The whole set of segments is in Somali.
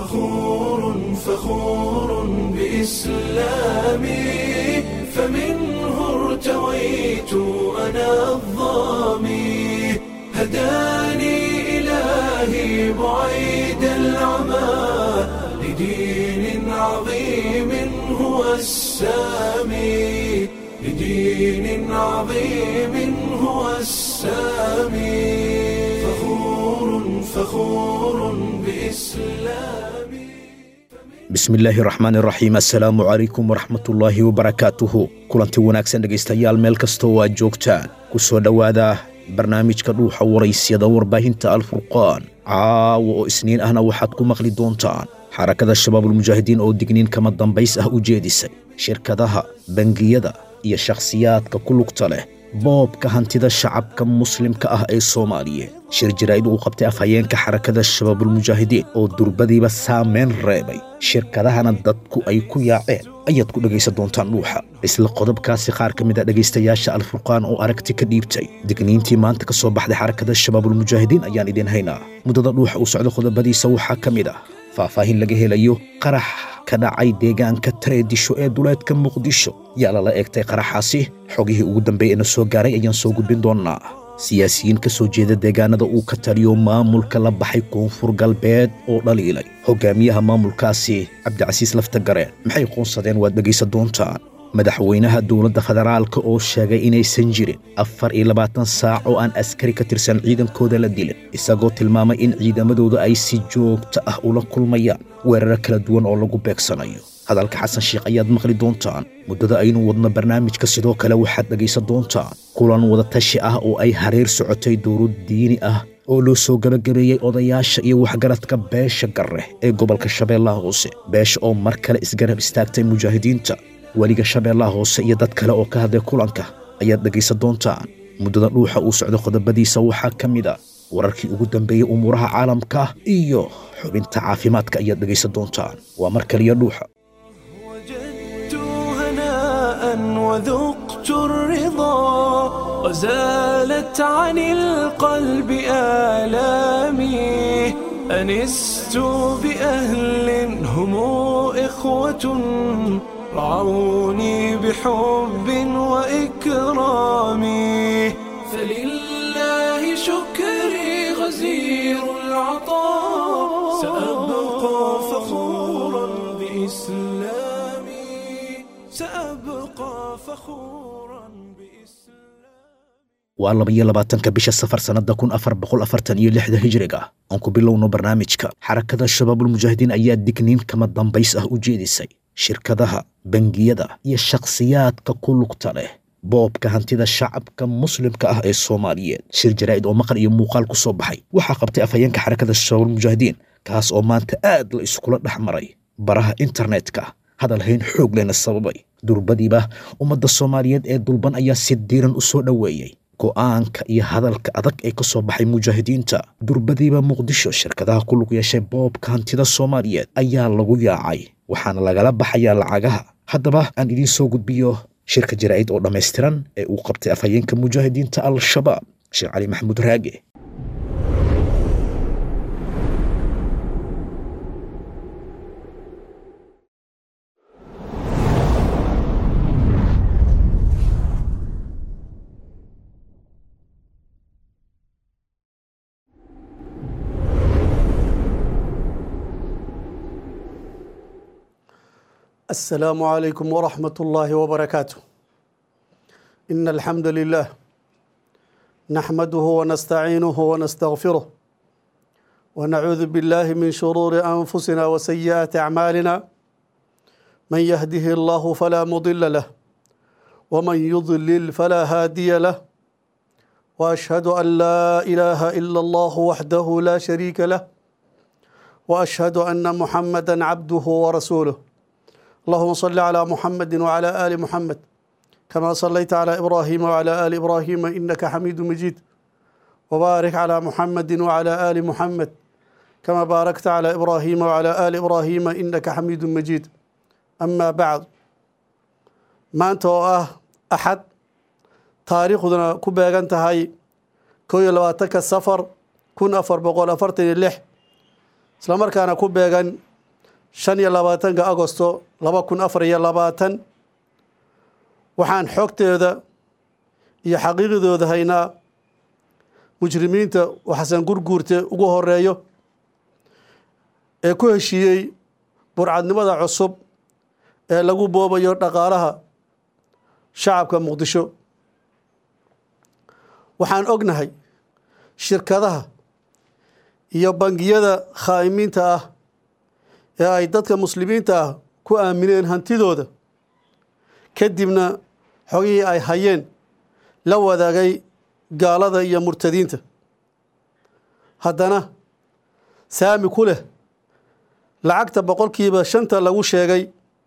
فخور بإسلامي فمنه ارتويت أنا الظامي هداني إلهي بعيد العمى لدين عظيم هو السامي فخور بإسلامي. بسم illaahi raxmaan iraxiim assalaamu calaykum waraxmatullaahi wabarakaatuhu kulanti wanaagsan dhegaystayaal meel kasta oo aad joogtaan ku soo dhowaada barnaamijka dhuuxa waraysyada warbaahinta alfurqaan caawa oo isniin ahna waxaad ku maqli doontaan xarakada shabaabulmujaahidiin oo digniin kama dambays ah u jeedisay shirkadaha bangiyada iyo shakhsiyaadka ku lugta leh boobka hantida shacabka muslimka ah ee soomaaliyeed shir jaraa'id uu qabtay afhayeenka xarakada shabaabulmujaahidiin oo durbadiiba saameyn reebay shirkadahana dadku ay ku yaaceen ayaad ku dhegaysan doontaan dhuuxa isla qodobkaasi qaar ka mid a dhegaystayaasha alfurqaan oo aragti ka dhiibtay digniintii maanta ka soo baxday xarakada shabaabulmujaahidiin ayaan idin haynaa muddada dhuuxa uu socdo qodobadiisa waxaa ka mid ah faahfaahin laga helayo qarax ka dhacay deegaanka tareedisho ee duleedka muqdisho yaa lala eegtay qaraxaasi xogihii ugu dambeeyeyna soo gaaray ayaan soo gudbin doonnaa siyaasiyiin ka soo jeeda deegaanada uu ka taliyo maamulka la baxay koonfur galbeed oo dhaliilay hogaamiyaha maamulkaasi cabdicasiis laftagareen maxay qoonsadeen waad dhegaysan doontaan madaxweynaha dowladda federaalka oo sheegay inaysan jirin 24 saac oo aan askari ka tirsan ciidankooda la dilin isagoo tilmaamay in ciidamadooda ay si joogto ah ula kulmayaan weeraro kala duwan oo lagu beegsanayo hadalka xasan sheekh ayaad maqli doontaan muddada aynu wadno barnaamijka sidoo kale waxaad dhegaysan doontaan kulan wadatashi ah oo ay hareer socotay dowlad diini ah oo loo soo gabagabeeyey odayaasha iyo waxgaradka beesha garre ee gobolka shabeellaha hoose beesha oo mar kale isgarab istaagtay mujaahidiinta weliga shabeellaha hoose iyo dad kale oo ka hadlay kulanka ayaad dhegaysan doontaan muddada dhuuxa uu socdo qodobadiisa waxaa ka mid a wararkii ugu dambeeyey umuuraha caalamka iyo xubinta caafimaadka ayaad dhegaysan doontaan waa mar kaliya dhuuxa وجدت هناء وذقت الرضا وزالت عن القلب آلامي أنست بأهل هم إخوة رعوني بحب وإكرام فلله شكري غزير العطاء سأبقى فخورا بإسلامي waa 22 bisha safar sannada 1446 hijriga aan ku bilowno barnaamijka xarakada shabaabulmujaahidiin ayaa digniin kama dambays ah u jeedisay shirkadaha bangiyada iyo shakhsiyaadka ku lugta leh boobka hantida shacabka muslimka ah ee soomaaliyeed shir jaraa'id oo maqal iyo muuqaal ku soo baxay waxaa qabtay afhayeenka xarakada shabaabulmujaahidiin kaas oo maanta aad la iskula dhex maray baraha internetka hadal hayn xoog lehna sababay durbadiiba ummadda soomaaliyeed ee dulban ayaa si diiran u soo dhoweeyey go'aanka iyo hadalka adag ee ka soo baxay mujaahidiinta durbadiiba muqdisho shirkadaha ku lug yeeshay boobka hantida soomaaliyeed ayaa lagu yaacay waxaana lagala baxayaa lacagaha haddaba aan idiin soo gudbiyo shirka jaraa'id oo dhammaystiran ee uu qabtay afhayeenka mujaahidiinta al-shabaab sheekh cali maxamuud raage السلام عليكم ورحمة الله وبركاته إن الحمد لله نحمده ونستعينه ونستغفره ونعوذ بالله من شرور أنفسنا وسيئات أعمالنا من يهده الله فلا مضل له ومن يضلل فلا هادي له وأشهد أن لا إله إلا الله وحده لا شريك له وأشهد أن محمدا عبده ورسوله اللهم صل على محمد وعلى آل محمد كما صليت على إبراهيم وعلى آل إبراهيم إنك حميد مجيد وبارك على محمد وعلى آل محمد كما باركت على إبراهيم وعلى آل إبراهيم إنك حميد مجيد أما بعد ما أنت أحد تاريخنا كبيرا انتهي كوي لواتك السفر كن أفر بقول أفرتني اللح سلامر كان كبيرا 25 Agosto 2024 waxaan xogteeda iyo xaqiiqadooda haynaa mujrimiinta waxasan gurguurte ugu horeeyo ee ku heshiiyey burcadnimada cusub ee lagu boobayo dhaqaalaha shacabka Muqdisho. waxaan ognahay shirkadaha iyo bangiyada khaa'imiinta ah ee ay dadka muslimiinta ah ku aamineen hantidooda kadibna xogihii ay hayeen la wadaagay gaalada iyo murtadiinta, haddana saami ku leh lacagta 5% lagu sheegay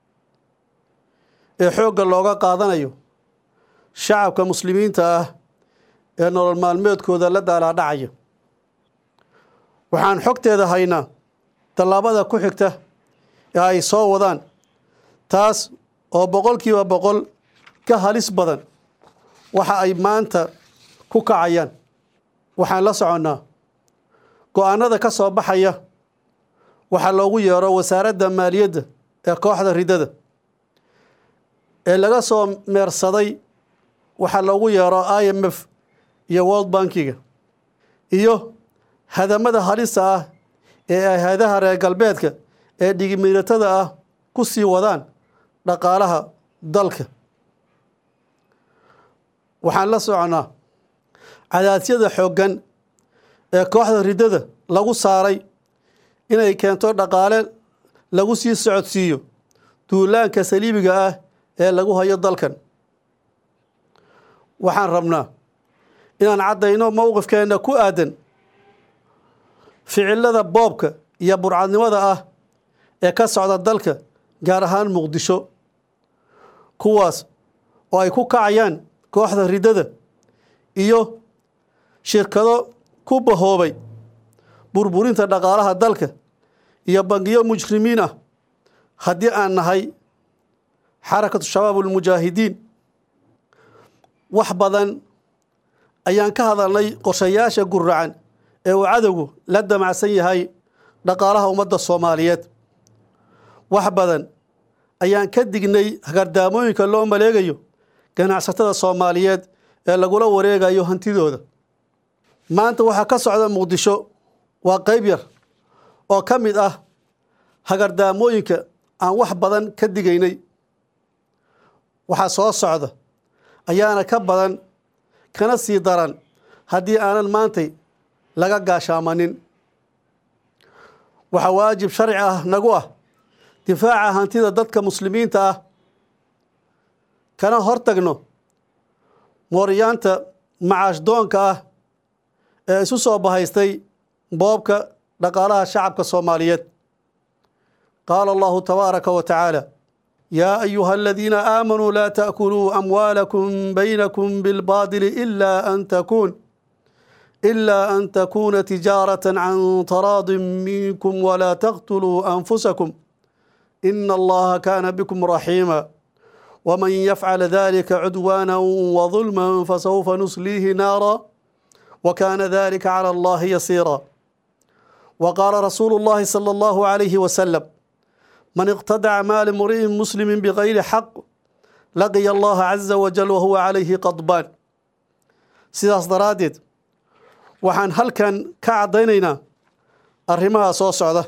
ee xoogga looga qaadanayo shacabka muslimiinta ah ee nolol maalmeedkooda la daalaadhacaya. waxaan xogteeda haynaa tallaabada ku xigta ee ay soo wadaan, taas oo 100% ka halis badan waxa ay maanta ku kacayaan. waxaan la soconnaa go'aanada ka soo baxaya waxaa loogu yeero wasaaradda maaliyadda ee kooxda ridada ee laga soo meersaday waxaa loogu yeero IMF iyo World Bankiga iyo hadamada halista ah ee ay hay'adaha reer galbeedka ee dhigmiiratada ah ku sii wadaan dhaqaalaha dalka. waxaan la soconaa cadaasyada xooggan ee kooxda ridada lagu saaray inay keento dhaqaale lagu sii socodsiiyo duulaanka saliibiga ah ee lagu hayo dalkan. waxaan rabnaa inaan caddayno mowqifkeenna ku aadan ficilada boobka iyo burcadnimada ah ee ka socda dalka, gaar ahaan Muqdisho, kuwaas oo ay ku kacayaan kooxda ridada iyo shirkado ku bahoobay burburinta dhaqaalaha dalka iyo bangiyo mujrimiin ah. haddii aan nahay xarakatu shabaabul mujaahidiin, wax badan ayaan ka hadalnay qorshayaasha guracan ee uu cadowgu la damacsan yahay dhaqaalaha ummadda Soomaaliyeed. wax badan ayaan ka dignay hagardaamooyinka loo maleegayo ganacsatada Soomaaliyeed ee lagula wareegayo hantidooda. maanta waxa ka socda Muqdisho waa qayb yar oo ka mid ah hagardaamooyinka aan wax badan ka digaynay. waxa soo socda ayaana ka badan kana sii daran haddii aanan maantay laga gaashaamanin. waxa waajib sharci ah nagu ah difaaca hantida dadka muslimiinta ah, kana hortagno mooryaanta macaash doonka ah ee isu soo bahaystay boobka dhaqaalaha shacabka Soomaaliyeed. qaala Allahu tabaaraka wa tacaala: yaa ayuha aladiina aamanuu laa ta'kuluu amwaalakum baynakum bilbaadili ilaa an takuuna tijaaratan can taraadin minkum walaa taqtuluu anfusakum ina allaha kaana bikum raxiima waman yafcal dalika cudwaana wadulma fasawfa nusliihi naara wakaana dalika cala allahi yasiira. وقال رسول الله صلى الله عليه وسلم: من اقتدع مال امرئ مسلم بغير حق لقي الله عز وجل وهو عليه غضبان. sidaas daraadeed waxaan halkan ka cadaynaynaa arrimaha soo socda.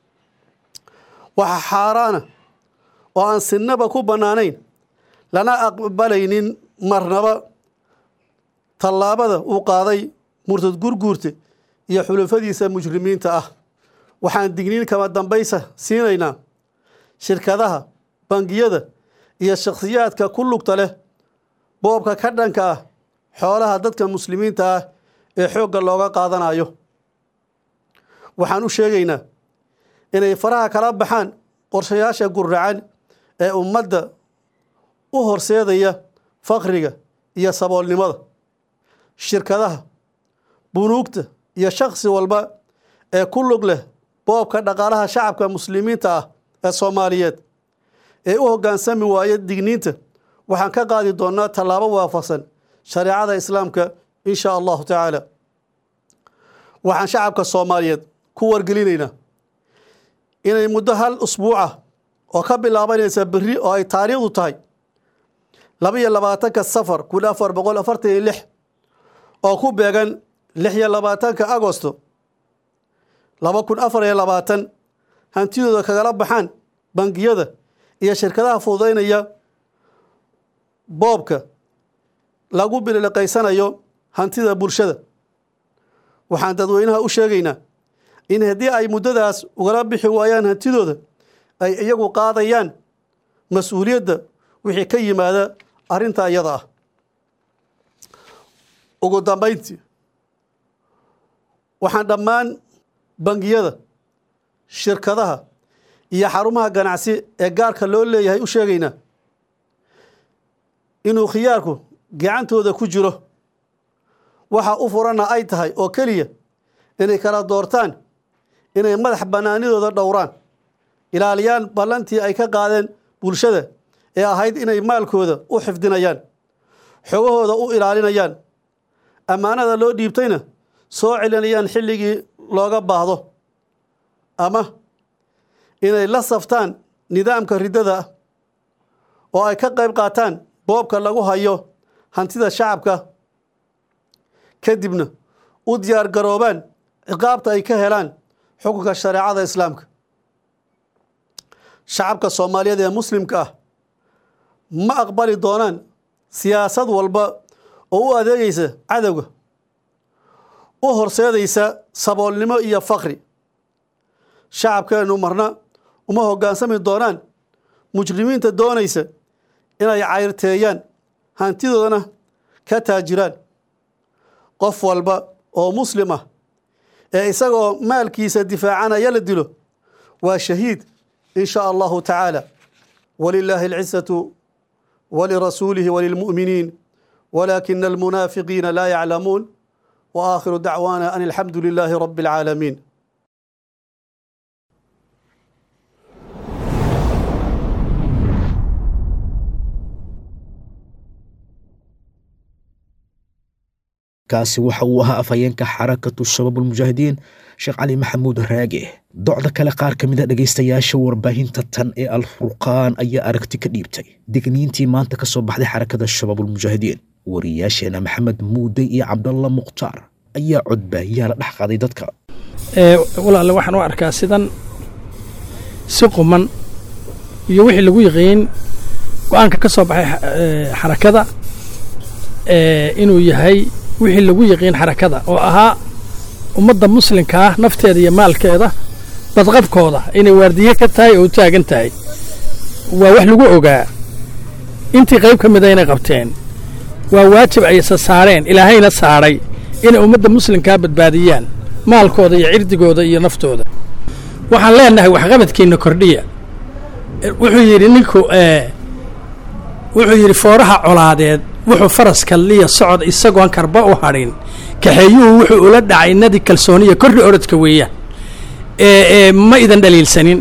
waxa xaaraana oo aan sinaba ku bannaanayn lana aqbalaynin marnaba tallaabada uu qaaday murtad gurguurte iyo xulufadiisa mujrimiinta ah. waxaan digniin kama dambaysa siinaynaa shirkadaha, bangiyada iyo shakhsiyaadka ku lugta leh boobka ka dhanka ah xoolaha dadka muslimiinta ah ee xoogga looga qaadanayo. waxaan u sheegaynaa inay faraha kala baxaan qorshayaasha guracan ee ummadda u horseedaya faqriga iyo saboolnimada. shirkadaha, bunuugta iyo shakhsi walba ee ku lug leh boobka dhaqaalaha shacabka muslimiinta ah ee Soomaaliyeed ee u hoggaansami waaya digniinta, waxaan ka qaadi doonaa tallaabo waafaqsan shareecada islaamka insha allahu tacaala. waxaan shacabka Soomaaliyeed ku wargelinaynaa inay muddo hal usbuuca oo ka bilaabanaysa berri oo ay taariikhdu tahay 22 safar 1446 oo ku beegan 26 agosto 2024 hantidooda kagala baxaan bangiyada iyo shirkadaha fududeynaya boobka lagu biliqaysanayo hantida bulshada. waxaan dadweynaha u sheegaynaa in haddii ay muddadaas ugala bixi waayaan hantidooda ay iyagu qaadayaan mas-uuliyadda wixii ka yimaada arrinta iyada ah. ugu dambayntii waxaan dhammaan bangiyada, shirkadaha iyo xarumaha ganacsi ee gaarka loo leeyahay u sheegaynaa inuu khiyaarku gacantooda ku jiro. waxa u furana ay tahay oo keliya inay kala doortaan inay madax bannaanidooda dhowraan, ilaaliyaan ballantii ay ka qaadeen bulshada ee ahayd inay maalkooda u xifdinayaan, xogahooda u ilaalinayaan, ammaanada loo dhiibtayna soo celinayaan xilligii looga baahdo, ama inay la saftaan nidaamka riddada ah oo ay ka qayb qaataan boobka lagu hayo hantida shacabka, kadibna u diyaar garoobaan ciqaabta ay ka helaan xukunka shareecada islaamka. shacabka Soomaaliyeed ee muslimka ah ma aqbali doonaan siyaasad walba oo u adeegaysa cadowga, u horseedaysa saboolnimo iyo faqri. shacabkeenu marna uma hoggaansami doonaan mujrimiinta doonaysa inay cayrteeyaan hantidoodana ka taajiraan. qof walba oo muslim ah ee isagoo maalkiisa difaacanaya la dilo waa shahiid in sha allahu tacaala. walilaahi alcizatu walirasuulihi walilmu'miniin walaakina almunaafiqiina laa yaclamuun. wa aakhiru dacwaana an alxamdu lilaahi rabbi alcaalamiin. kaasi waxa uu ahaa afhayeenka xarakatu shabaabulmujaahidiin sheekh cali maxamuud raage. docda kale qaar ka mid a dhegaystayaasha warbaahinta tan ee alfurqaan ayaa aragti ka dhiibtay digniintii maanta ka soo baxday xarakada shabaabulmujaahidiin. wariyaasheena maxamed muude iyo cabdalla mukhtaar ayaa codbaahiyaha la dhex qaaday dadka. walaale waxaan u arkaa sidan si quman iyo wixii lagu yiqiin go-aanka ka soo baxay xarakada inuu yahay wixii lagu yiqiin xarakada oo ahaa ummadda muslimka ah nafteeda iyo maalkeeda badqabkooda inay waardiye ka tahay oo u taagan tahay waa wax lagu ogaa. intii qayb ka mida inay qabteen waa waajib ay isa saareen, ilaahayna saaray inay ummadda muslimkaa badbaadiyaan maalkooda iyo cirdigooda iyo naftooda. waxaan leenahay waxqabadkiinna kordhiya. wuxuu yidhi ninku wuxuu yidhi fooraha colaadeed wuxuu faraska liya socod isagoon karba u hadhin kaxeeyuhu wuxuu ula dhacay nadi kalsooniya kordhi orodka weeyaan. ma idan dhaliilsanin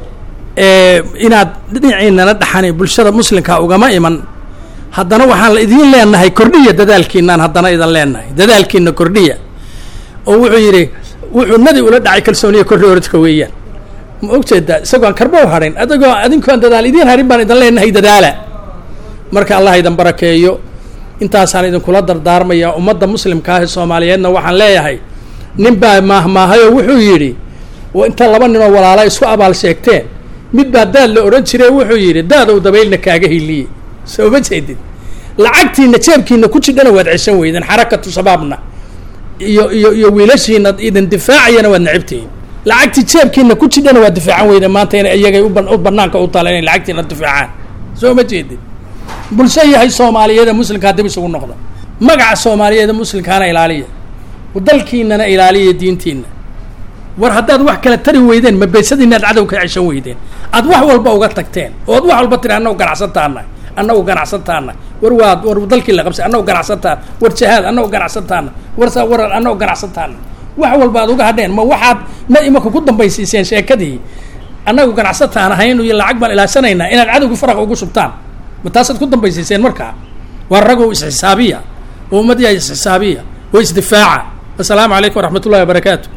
inaad dhinaciinana dhaxani bulshada muslimka ugama iman. haddana waxaan idiin leenahay kordhiya dadaalkiinaan haddana idan leenahay dadaalkiina kordhiya. oo wuxuu yidhi wuxuu nadi ula dhacay kalsooniya kordhi orodka weeyaan. ma ogjeedaa isagoon karba u hadhin adinkoon dadaal idiin harin baan idan leenahay dadaala. marka allah idan barakeeyo. intaasaan idinkula dardaarmaya ummadda muslimka ah ee Soomaaliyeedna waxaan leeyahay nin baa maahmaahayoo wuxuu yidhi inta laba ninoo walaala isku abaal sheegteen mid baa daad la odhan jiray wuxuu yidhi daadow dabaylna kaaga hiliye. soo ma jeedid lacagtiina jeebkiina ku jidhana waad ceshan weydeen xarakatu shabaabna iyo wiilashiina idin difaacayana waad necabtihiin. lacagtii jeebkiina ku jidhana waad difaacan weydeen maanta inay iyagay u bannaanka u tala inay lacagtiina difaacaan. soo ma jeedid bulsho yahay Soomaaliyeed muslimka dib isugu noqda magaca Soomaaliyeed muslimkaana ilaaliya dalkiinana ilaaliya diintiina. war haddaad wax kala tari weydeen ma beesadiina aad cadow ka ceshan weydeen aad wax walba uga tagteen oo aad wax walba tiri annagu ganacsantaana war dalkii la qabsay annagu ganacsantaan war jahaad annagu ganacsantaana war annagu ganacsantaana wax walba aad uga hadheen ma waxaad ma imaka ku dambaysiiseen sheekadii annagu ganacsantaan ahayn iyo lacag baan ilaashanaynaa inaad cadowga faraq ugu shubtaan ma taasaad ku dambaysiiseen. markaa waa ragow isxisaabiya oo ummadii isxisaabiya oo isdifaaca. assalaamu calaykum waraxmatullahi wabarakaatu.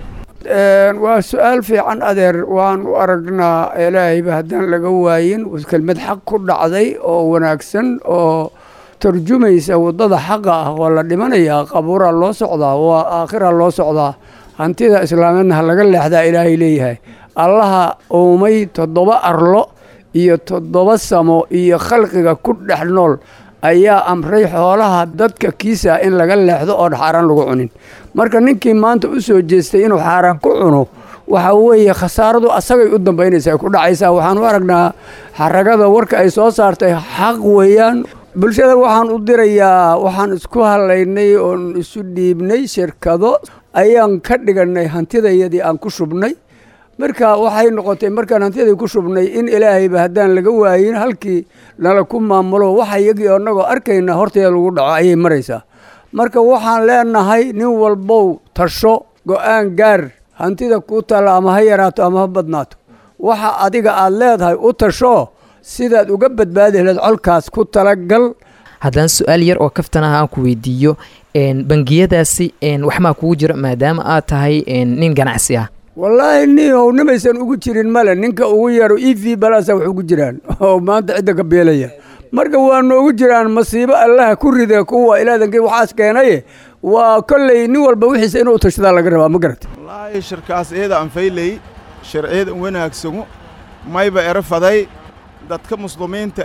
waa su-aal fiican adeer waan u aragnaa ilaahayba haddaan laga waayin kelmad xaq ku dhacday oo wanaagsan oo tarjumaysa waddada xaqa ah waa la dhimanayaa qabuuraa loo socdaa waa aakhira loo socdaa hantida islaameedna ha laga leexdaa ilaahay leeyahay allaha uumay 7 arlo iyo 7 samo iyo khalqiga ku dhex nool ayaa amray xoolaha dadka kiisa in laga leexdo oo xaaraan lagu cunin marka ninkii maanta u soo jeestay inuu xaaraan ku cuno waxa weeye khasaaradu asagay u dambaynaysaa ku dhacaysaa waxaan u aragnaa xaragada warka ay soo saartay xaq weeyaan bulshada waxaan u dirayaa waxaan isku halaynay oon isu dhiibnay shirkado ayaan ka dhiganay hantidayadii aan ku shubnay marka waxay noqotay markaan hantidii ku shubnay in ilaahayba haddaan laga waayin halkii nala ku maamulo waxa iyagii annagoo arkayna horteeda lagu dhaco ayay maraysaa marka waxaan leenahay nin walbow tasho go'aan gaar hantida kuu taalla ama ha yaraato ama ha badnaato waxa adiga aad leedahay u tasho sidaad uga badbaadi lahayd colkaas ku talagal haddaan su-aal yar oo kaftan ah aan ku weydiiyo bangiyadaasi waxmaa kugu jira maadaama aad tahay nin ganacsi ah wallaahi nihow nimaysan ugu jirin male ninka ugu yaro EV balasa wax ugu jiraan oo maanta cidda ka beelaya marka waa noogu jiraan masiibo allaha ku rida kuwa ilaahankii waxaas keenay waa kolley nin walba wixiisa inuu tashada laga rabaa ma garat wallaahi shirkaas eeda aan faylay sharciyada wanaagsan mayba erafaday dadka muslimiinta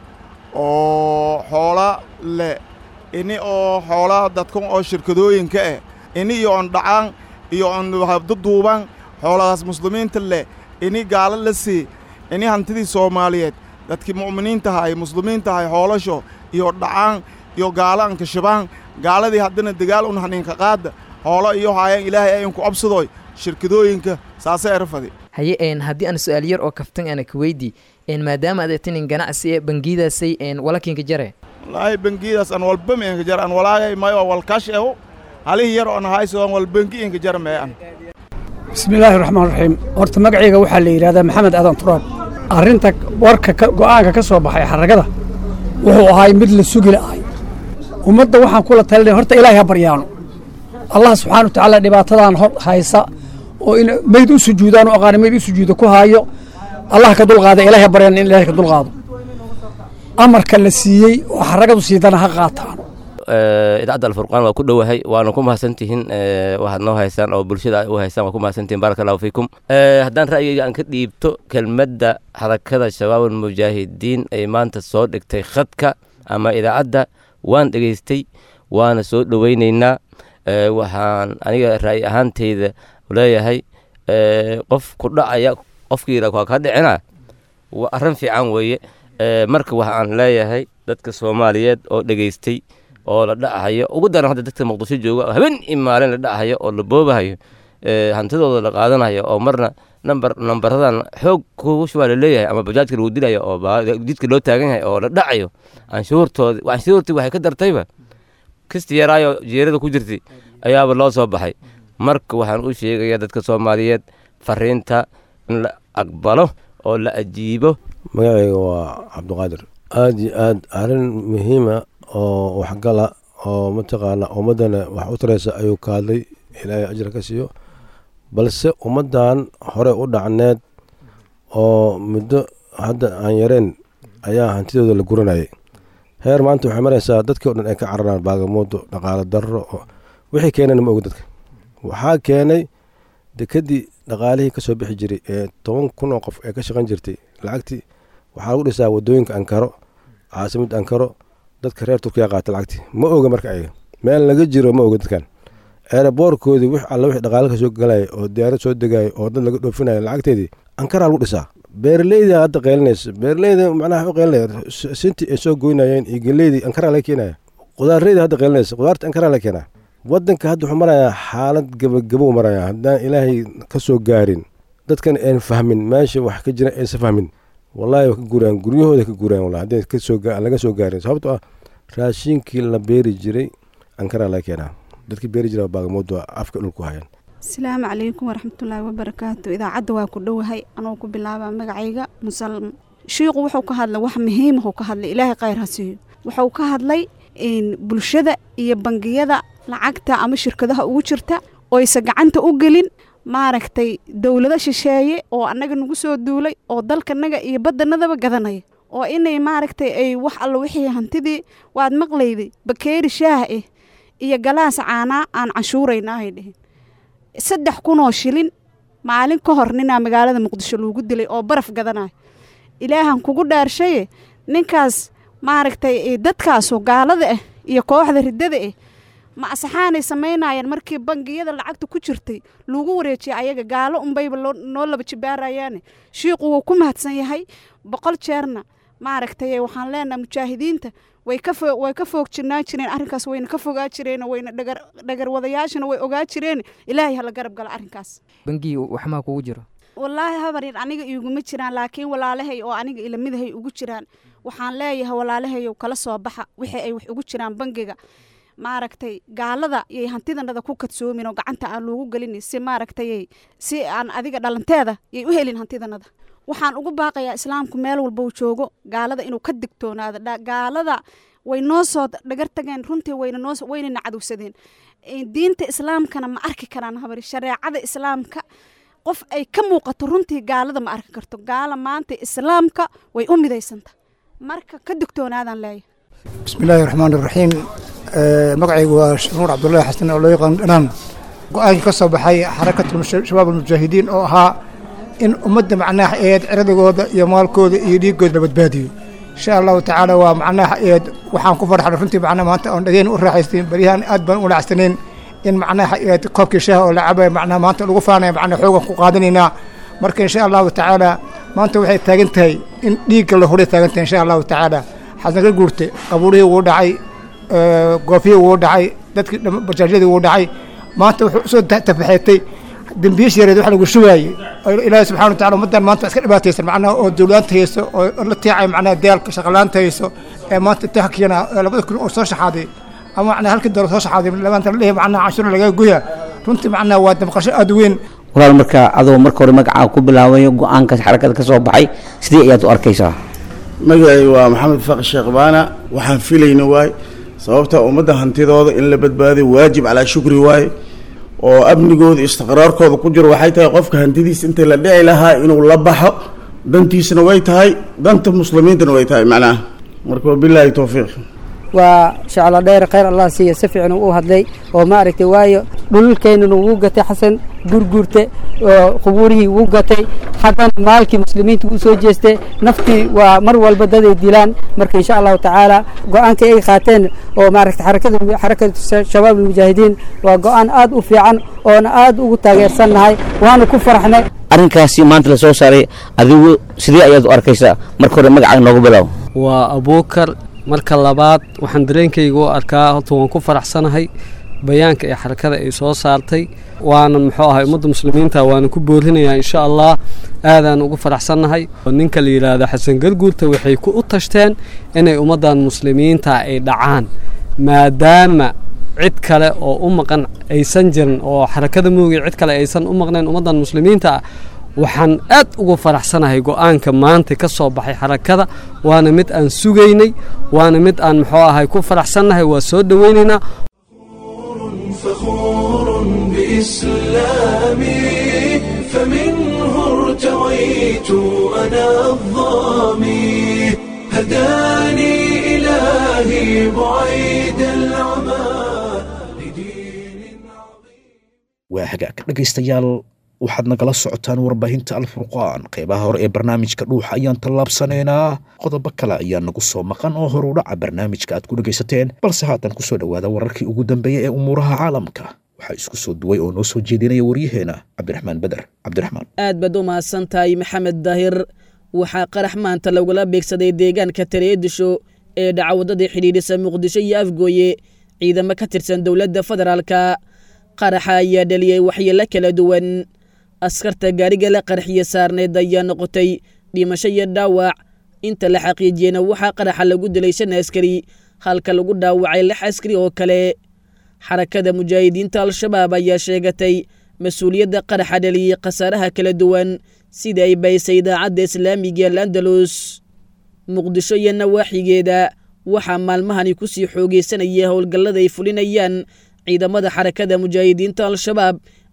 oo xoola le ini oo xoola dadka oo shirkadooyinka ini iyo on dhacaan iyo on duduuban xoolahaas muslimiinta leh ini gaalo la sii ini hantidii Soomaaliyeed dadkii mu'miniinta ahay muslimiinta ahay xoolasho iyo dhacaan iyo gaalanka shabaan gaaladii haddana dagaal un haninka qaada xoolo iyo haayeen ilaahay ay ku absadoy shirkadooyinka saasay erfadi haye haddii aan su'aal yar oo kaftan ana ka weydii maadaama aad tin ganacsi ee bangidaasay walakinka jare wallaahi bangidaas aan walba meenka jar aan walaagay mayo wal cash halii yar oo hayso wal bangi inka jar meeyan bismillaahi raxmaani raxiim horta magacayga waxaa la yidhaahdaa maxamed aadan turaab arrinta warka go'aanka ka soo baxay xaragada wuxuu ahay mid la sugi la'ahay ummadda waxaan kula talinay horta ilaahay ha baryaano allah subxaana wa tacaala dhibaatadan haysa oo in mayd u sujuudaan oo aqaani mayd u sujuuda ku haayo allah ka dulqaada ilaahay ha baryaan in ilaahay ka dulqaado amarka la siiyey oo xaragadu siidana ha qaataan idaacadda alfurqaan waa ku dhowahay waana ku mahadsantihiin waxaad noo haysaan oo bulshada u haysaan waa ku mahadsantihiin baaraka allahu fiikum haddaan ra'yigayga aan ka dhiibto kelmadda xarakada shabaabul mujaahidiin ay maanta soo dhigtay khadka ama idaacadda waan dhegaystay waana soo dhowaynaynaa waxaan aniga ra'yi ahaanteyda leeyahay qof ku dhacaya qofkiina waa ka dhicina waa arrin fiican weeye marka waxaan leeyahay dadka Soomaaliyeed oo dhegaystay oo la dhacayo ugu daran hadda dadka Muqdisho jooga habeen imaaleen la dhacayo oo la boobahayo hantidooda la qaadanayo oo marna nambaradan xoog ku shwaal leeyahay ama bajaajka lagu dilayo oo jidka loo taagan yahay oo la dhacayo anshuurtooda waxay ka dartayba kisti yaraayo jeerada ku jirtay ayaaba loo soo baxay marka waxaan u sheegayaa dadka Soomaaliyeed fariinta in la aqbalo oo la ajiibo magacayga waa Cabdiqaadir aad iyo aad arrin muhiima oo waxgala oo mataqaana ummadana wax u taraysa ayuu ka hadlay ilaahay ajir ka siiyo balse ummadan hore u dhacneed oo muddo hadda aan yareen ayaa hantidooda la guranayay heer maanta waxay maraysaa dadkii oo dhan ay ka cararaan baagamoodo dhaqaale darro wixii keenana ma og dadka waxaa keenay dekadii dhaqaalihii ka soo bixi jiray 10,000 oo qof ee ka shaqan jirtay lacagtii waxaa lagu dhisaa wadooyinka Ankaro caasimad Ankaro dadka reer Turkiga qaata lacagtii ma oga marka ay meel laga jiro ma oga dadkan airportkoodii wix alla wix dhaqaale ka soo galay oo diyaarad soo degay oo dad laga dhoofinayo lacagteedii Ankara lagu dhisaa beerleyda hadda qeelinaysa beerleyda macnaha u qeelinaya sinti ay soo goynayeen iigaleydi Ankara la keenaya qudaarleyda hadda qeelinaysa qudaarta Ankara la keenaya wadanka hadda wuxuu marayaa xaalad gabagabo maraya haddaan ilaahay ka soo gaarin dadkan aan fahmin meesha wax ka jira aysan fahmin wallahi ka guraan guryahooda ka guraan wallahi hadii ka soo laga soo gaarin sababtoo ah raashinkii la beeri jiray Ankara la keenaa dadkii beeri jiray baagamoodo afka dhulku hayaan السلام عليكم ورحمة الله وبركاته إذا عدوا كدوهاي أنا كبلابا مقعيقة مسلم شيخ وحو كهادلا وح مهم هو كهادلا إلهي قير هسيو وحو كهادلا إن بلشدة إيا بنقيادة لعاقتا أما شركدها أوجرتا ويساقعنتا أوقلين maaragtay dowlado shisheeye oo annaga nagu soo duulay oo dalkanaga iyo baddanadaba gadanaya oo inay maaragtay ay wax alla wixii hantidii waad maqlayday bakeeri shaah ah iyo galaas caanaa aan canshuuraynaa ay dheheen 3,000 shilin maalin ka hor ninaa magaalada muqdisho lagu dilay oo baraf gadanayo ilaahan kugu dhaarshaye ninkaas maaragtay dadkaasoo gaalada ah iyo kooxda riddada ah ma asaxaanay samaynayaan markii bangiyada lacagta ku jirtay lagu wareejiyay ayaga gaalo unbayba noo laba jibaarayaane shiiqu wuu ku mahadsan yahay 100 jeerna maaragtay waxaan leenahay mujaahidiinta way ka foog jireen arrinkaas wayna ka fogaa jireen wayna dhagar wadayaashana way ogaa jireen ilaahay hala garab gala arrinkaas bangiga waxmaa kugu jiro wallaahi habarin aniga iguma jiraan laakiin walaalahay oo aniga ilamidahay ugu jiraan waxaan leeyahay walaalahay kala soo baxa wixii ay wax ugu jiraan bangiga maaragtay gaalada iyo hantidanada ku kadsoomin oo gacanta aan loogu galin si maaragtay si aan adiga dhalanteeda ay u helin hantidanada waxaan ugu baaqayaa islaamku meel walba uu joogo gaalada inuu ka digtoonaado gaalada way noo soo dhagar tageen runtii wayna nacadowsadeen diinta islaamkana ma arki karaan habari shareecada islaamka qof ay ka muuqato runtii gaalada ma arki karto gaala maanta islaamka way u midaysanta marka ka digtoonaadaan leeyahay bismillaahi raxmaani raxiim magacaygu waa nuur cabdullaahi xasan oo loo yaqaan dhanaan go-aankii ka soo baxay xarakatul shabaab almujaahidiin oo ahaa in ummadda macnaha eed ciradigooda iyo maalkooda iyo dhiiggooda la badbaadiyo insha allahu tacaala waa macnaha eed waxaan ku farxay runtii macnaha maanta oon dhageen u raaxaysteen baryahan aad baan u lacagsaneen in macnaha eed koobkii shaaha oo la cabay macnaha maanta lagu faanaya macnaha xoogan ku qaadanaynaa marka insha allahu tacaala maanta waxay taagan tahay in dhiigga la huray taagan tahay insha allahu tacaala xasan ka guurte qabuurihii wuu dhacay goofihii wuu dhacay dadkii bajaajyadii wuu dhacay maanta wuxuu usoo tafaxeetay dembiish yareed wax lagu shubaayey ilaahay subxana wa tacala ummaddan maanta iska dhibaataysan macnaha oo dowlaanta hayso oo la tiicay macnaha daalka shaqalaanta hayso ee maanta tahkiyana 2,000 oo soo shaxaaday ama macnaha halkii doolar soo shaxaaday labaanta la leeyahay macnaha canshuur laga goya runtii macnaha waa damqasho aad u weyn walaal marka adoo marka hore magacaa ku bilaabayo go-aanka xarakada ka soo baxay sidii ayaad u arkaysaa magacay waa maxamed faqi sheekh baana waxaan filayna waay sababta ummadda hantidooda in la badbaadiyo waajib calaa shukri waaye oo amnigooda istiqraarkooda ku jiro waxay tahay qofka hantidiisa inta la dhici lahaa inuu la baxo dantiisana way tahay danta muslimiintana way tahay macnaha marka wabilaahi towfiiq waa shaclo dheer khayr allah siiya si fiican u hadlay oo maaragtay waayo dhulkeennana wuu gatay xasan gurgurte qubuurihii wuu gatay haddana maalkii muslimiinta wuu soo jeestay naftii waa mar walba daday dilaan marka insha allahu tacaala go-aankii ay qaateen oo maaragtay xarakatu shabaab almujaahidiin waa go-aan aad u fiican oona aad ugu taageersannahay waana ku faraxnay arrinkaasi maanta la soo saaray adigu sidee ayaad u arkaysaa marka hore magacaaga noogu bilow waa abuukar marka labaad waxaan dareenkayga u arkaa horta waan ku faraxsanahay bayaanka ee xarakada ay soo saartay waana muxuu ahay ummadda muslimiinta waana ku boorinayaa insha allah aadaan ugu faraxsannahay ninka la yidhaahdo xasan garguurta waxay u tashteen inay ummaddan muslimiinta ay dhacaan maadaama cid kale oo u maqan aysan jirin oo xarakada moogay cid kale aysan u maqnayn ummaddan muslimiinta ah waxaan aad ugu faraxsanahay go-aanka maanta ka soo baxay xarakada waana mid aan sugaynay waana mid aan muxuu ahay ku faraxsannahay waa soo dhowaynaynaa فخور بإسلامي فمنه ارتويت أنا الظامي هداني إلهي بعيد العمى waa hagaag dhegaystayaal waxaad nagala socotaan warbaahinta alfurqaan qeybaha hore ee barnaamijka dhuuxa ayaan tallaabsanaynaa qodobo kale ayaa nagu soo maqan oo horudhaca barnaamijka aad ku dhegaysateen balse haatan ku soo dhowaada wararkii ugu dambeeyey ee umuuraha caalamka waxaa isku soo duway oo noo soo jeedinaya waryaheena cabdiraxmaan beder cabdiraxmaan aad baad u mahadsan tahay maxamed daahir waxaa qarax maanta lagula beegsaday deegaanka tareedisho ee dhaca waddada xidhiidhisa muqdisho iyo afgooye ciidamo ka tirsan dowladda federaalka qaraxa ayaa dhaliyey waxyeelo kala duwan askarta gaariga la qaraxiye saarneed ayaa noqotay dhimasho iyo dhaawac inta la xaqiijiyena waxaa qaraxa lagu dilay 5 askari halka lagu dhaawacay 6 askari oo kale xarakada mujaahidiinta al-shabaab ayaa sheegatay mas-uuliyadda qaraxa dhaliyey khasaaraha kala duwan sida ay baysay idaacadda islaamiga al-andalus muqdisho iyo nawaaxigeeda waxaa maalmahani ku sii xoogeysanaya howlgallada ay fulinayaan ciidamada xarakada mujaahidiinta al-shabaab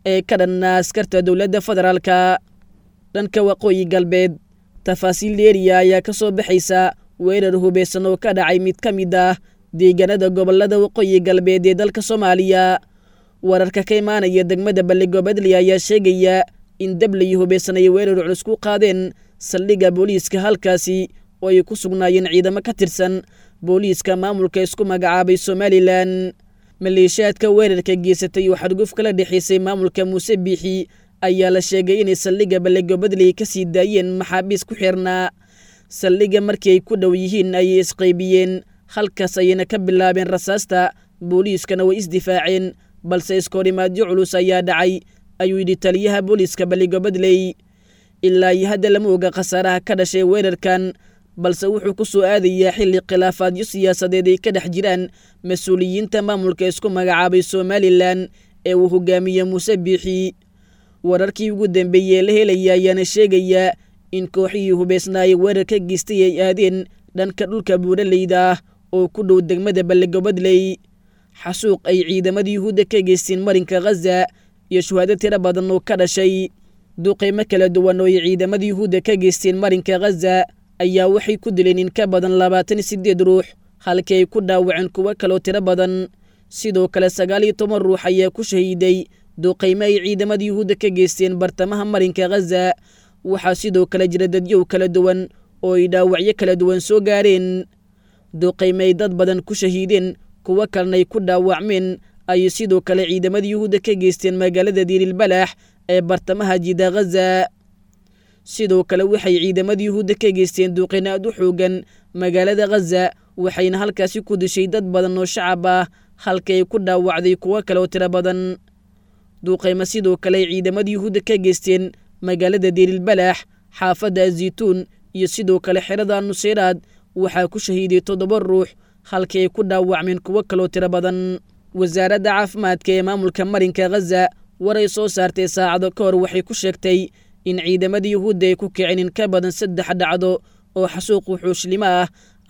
ee ka dhanna askarta dowladda federaalka. dhanka waqooyi galbeed tafaasiil dheeriya ayaa ka soo baxaysa weerar hubeysan oo ka dhacay mid ka mid ah deegaanada gobollada waqooyi galbeed ee dalka Soomaaliya. wararka ka imaanaya degmada Balligobadle ayaa sheegaya in dablay hubeysan ay weerar culus ku qaadeen saldhigga booliiska halkaasi oo ay ku sugnaayeen ciidamo ka tirsan booliiska maamulka isku magacaabay Somaliland. maleeshiyaadka weerarka geysatay oo xadguf kala dhexeysay maamulka Muuse Biixi ayaa la sheegay inay saldhigga Balligobadle ka sii daayeen maxaabiis ku xirnaa. saldhigga markii ay ku dhow yihiin ayay isqaybiyeen, halkaas ayayna ka bilaabeen rasaasta, booliiskana way isdifaaceen, balse iskoorimaadyo culus ayaa dhacay, ayuu yidhi taliyaha booliiska Balligobadle. ilaa iyo hadda lama oga khasaaraha ka dhashay weerarkan, balse wuxuu ku soo aadayaa xilli khilaafaadyo siyaasadeed ay ka dhex jiraan mas-uuliyiinta maamulka isku magacaabay Somaliland ee uu hogaamiye Muuse Biixi. wararkii ugu dambeeyey la helaya ayaana sheegaya in kooxihii hubeysnaayay weerar ka geystay ay aadeen dhanka dhulka buuraleyda ah oo ku dhow degmada Balligobadle. xasuuq ay ciidamada Yuhuudda ka geysteen marinka Gaza iyo shuhaado tiro badan oo ka dhashay. duqeymo kala duwan oo ay ciidamada Yuhuudda ka geysteen marinka Gaza ayaa waxay ku dileen in ka badan 28 ruux, halkii ay ku dhaawaceen kuwo kaloo tiro badan. sidoo kale 19 ruux ayaa ku shahiiday duqeymo ay ciidamada Yuhuudda ka geysteen bartamaha marinka Gaza. waxaa sidoo kale jira dadyow kala duwan oo ay dhaawacyo kala duwan soo gaareen. duqeymo ay dad badan ku shahiideen, kuwo kalena ay ku dhaawacmeen, ayay sidoo kale ciidamada Yuhuudda ka geysteen magaalada Diir Balax ee bartamaha jida Gaza. sidoo kale waxay ciidamada Yuhuudda ka geysteen duqeymo aad u xoogan magaalada Gaza, waxayna halkaasi ku dishay dad badan oo shacab ah, halkii ay ku dhaawacday kuwo kale oo tiro badan. duqeymo sidoo kale ciidamada Yuhuudda ka geysteen magaalada Diir Balax, xaafadda Zaytuun iyo sidoo kale xerada Nusayraad, waxaa ku shahiiday 7 ruux, halkii ay ku dhaawacmeen kuwo kale oo tiro badan. wasaaradda caafimaadka ee maamulka marinka Gaza waray soo saartay saacado ka hor waxay ku sheegtay in ciidamada Yuhuudda ay ku kiceen in ka badan 3 dhacdo oo xasuuq wuxuuslimo ah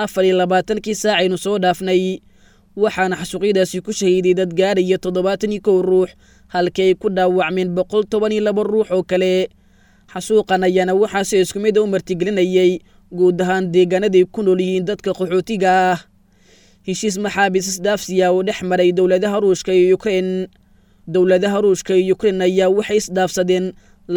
24kii saac aynu soo dhaafnay. waxaana xasuuqyadaasi ku shahiiday dad gaaraya 71 ruux, halkii ay ku dhaawacmeen 112 ruux oo kale. xasuuqan ayaana waxaa si isku mid u martigelinayay guud ahaan deegaanaday ku nool yihiin dadka qaxootiga ah. heshiis maxaabiis isdhaafsiya oo dhex maray dowladaha Ruushka iyo Ukraine. dowladaha Ruushka iyo Ukraine ayaa waxay isdhaafsadeen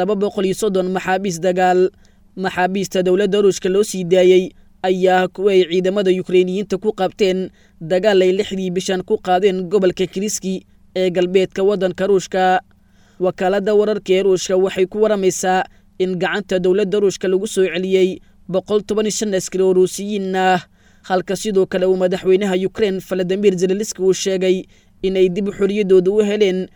230 maxaabiis dagaal. maxaabiista dowladda Ruushka loo sii daayay ayaa kuwa ay ciidamada Ukrainiyiinta ku qabteen dagaal ay 6dii bishan ku qaadeen gobolka Kriski ee galbeedka waddanka Ruushka. wakaaladda wararka ee Ruushka waxay ku waramaysaa in gacanta dowladda Ruushka lagu soo celiyey 115 askari oo Ruusiyiin ah, halka sidoo kale uu madaxweynaha Ukraine Volodymyr Zelensky uu sheegay inay dib xorriyadooda u heleen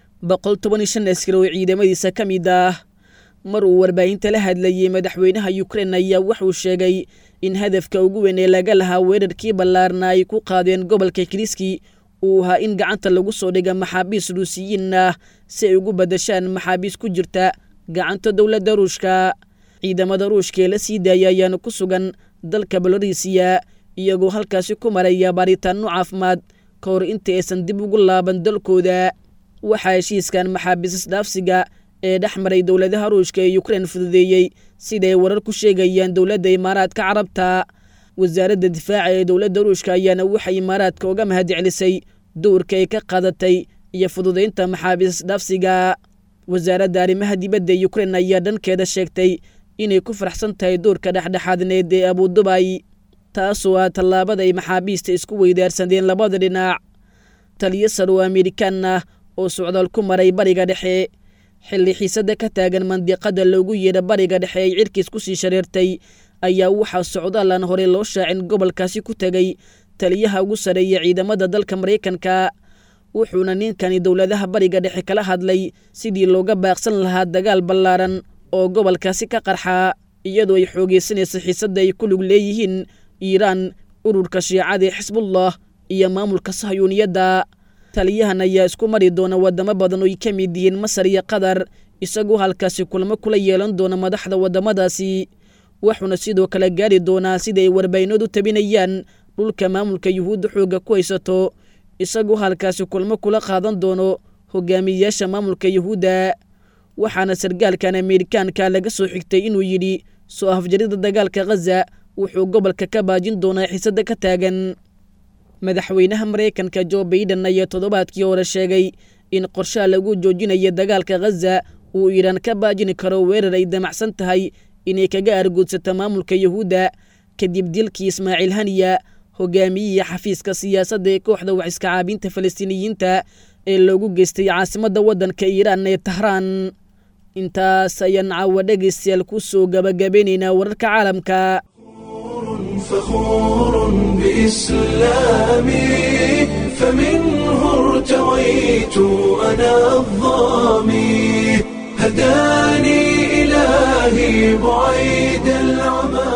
115 askari oo ciidamadiisa ka mid ah. mar uu warbaahinta la hadlayay madaxweynaha Ukraine ayaa wuxuu sheegay in hadafka ugu weyn ee laga lahaa weerarkii ballaarna ay ku qaadeen gobolka Kriski uu ahaa in gacanta lagu soo dhiga maxaabiis Ruusiyiin ah si ay ugu badashaan maxaabiis ku jirta gacanta dowladda Ruushka. ciidamada Ruushka ee la sii daayay ayaana ku sugan dalka Belarusiya, iyagoo halkaasi ku maraya baaritaanno caafimaad ka hor inta aysan dib ugu laaban dalkooda. waxaa heshiiskan maxaabiis isdhaafsiga ee dhex maray dowladaha Ruushka ee Ukraine fududeeyey siday warar ku sheegayaan dowladda Imaaraadka Carabta. wasaaradda difaaca ee dowladda Ruushka ayaana waxay Imaaraadka uga mahadcelisay doorka ay ka qaadatay iyo fududeynta maxaabiis isdhaafsiga. wasaaradda arrimaha dibadda ee Ukraine ayaa dhankeeda sheegtay inay ku faraxsan tahay doorka dhexdhexaadneed ee Abu Dhabi, taasoo ah tallaabada ay maxaabiista isku weydaarsadeen labada dhinac. taliye sare oo Amerikaan ah oo socdaal ku maray bariga dhexe xilli xiisada ka taagan mandiqada loogu yeedha bariga dhexe ay cirkiis ku sii shareertay, ayaa waxaa socdaal aan hore loo shaacin gobolkaasi ku tegay taliyaha ugu sareeya ciidamada dalka Mareykanka. wuxuuna ninkani dowladaha bariga dhexe kala hadlay sidii looga baaqsan lahaa dagaal ballaaran oo gobolkaasi ka qarxa, iyadoo ay xoogeysanayso xiisada ay ku lug leeyihiin Iiraan, ururka Shiicada ee Xisbullah iyo maamulka Sahyuuniyadda. taliyahan ayaa isku mari doona wadamo badan oo ay ka mid yihiin Masar iyo Qatar, isagoo halkaasi kulamo kula yeelan doona madaxda wadamadaasi. wuxuuna sidoo kale gaari doonaa sida ay warbaahinadu tabinayaan dhulka maamulka Yuhuudda xooga ku haysato, isagoo halkaasi kulamo kula qaadan doono hogaamiyayaasha maamulka Yuhuudda. waxaana sargaalkan Ameerikaanka laga soo xigtay inuu yidhi soo afjarida dagaalka Gaza wuxuu gobolka ka baajin doonaa xiisada ka taagan. madaxweynaha Mareykanka Joe Biden ayaa toddobaadkii hore sheegay in qorshaha lagu joojinayo dagaalka Gaza uu Iiraan ka baajin karo weerar ay damacsan tahay inay kaga argudsato maamulka Yahuuda kadib dilkii Ismaaciil Haniya hogaamiyihii xafiiska siyaasadda ee kooxda wax iska caabinta Falastiiniyiinta ee loogu geystay caasimadda waddanka Iiraan ee Tahraan. intaas ayaan caawa dhegaystayaal ku soo gabagabaynaynaa wararka caalamka. فخور بإسلامي فمنه ارتويت أنا الظامي هداني إلهي بعيد العمى.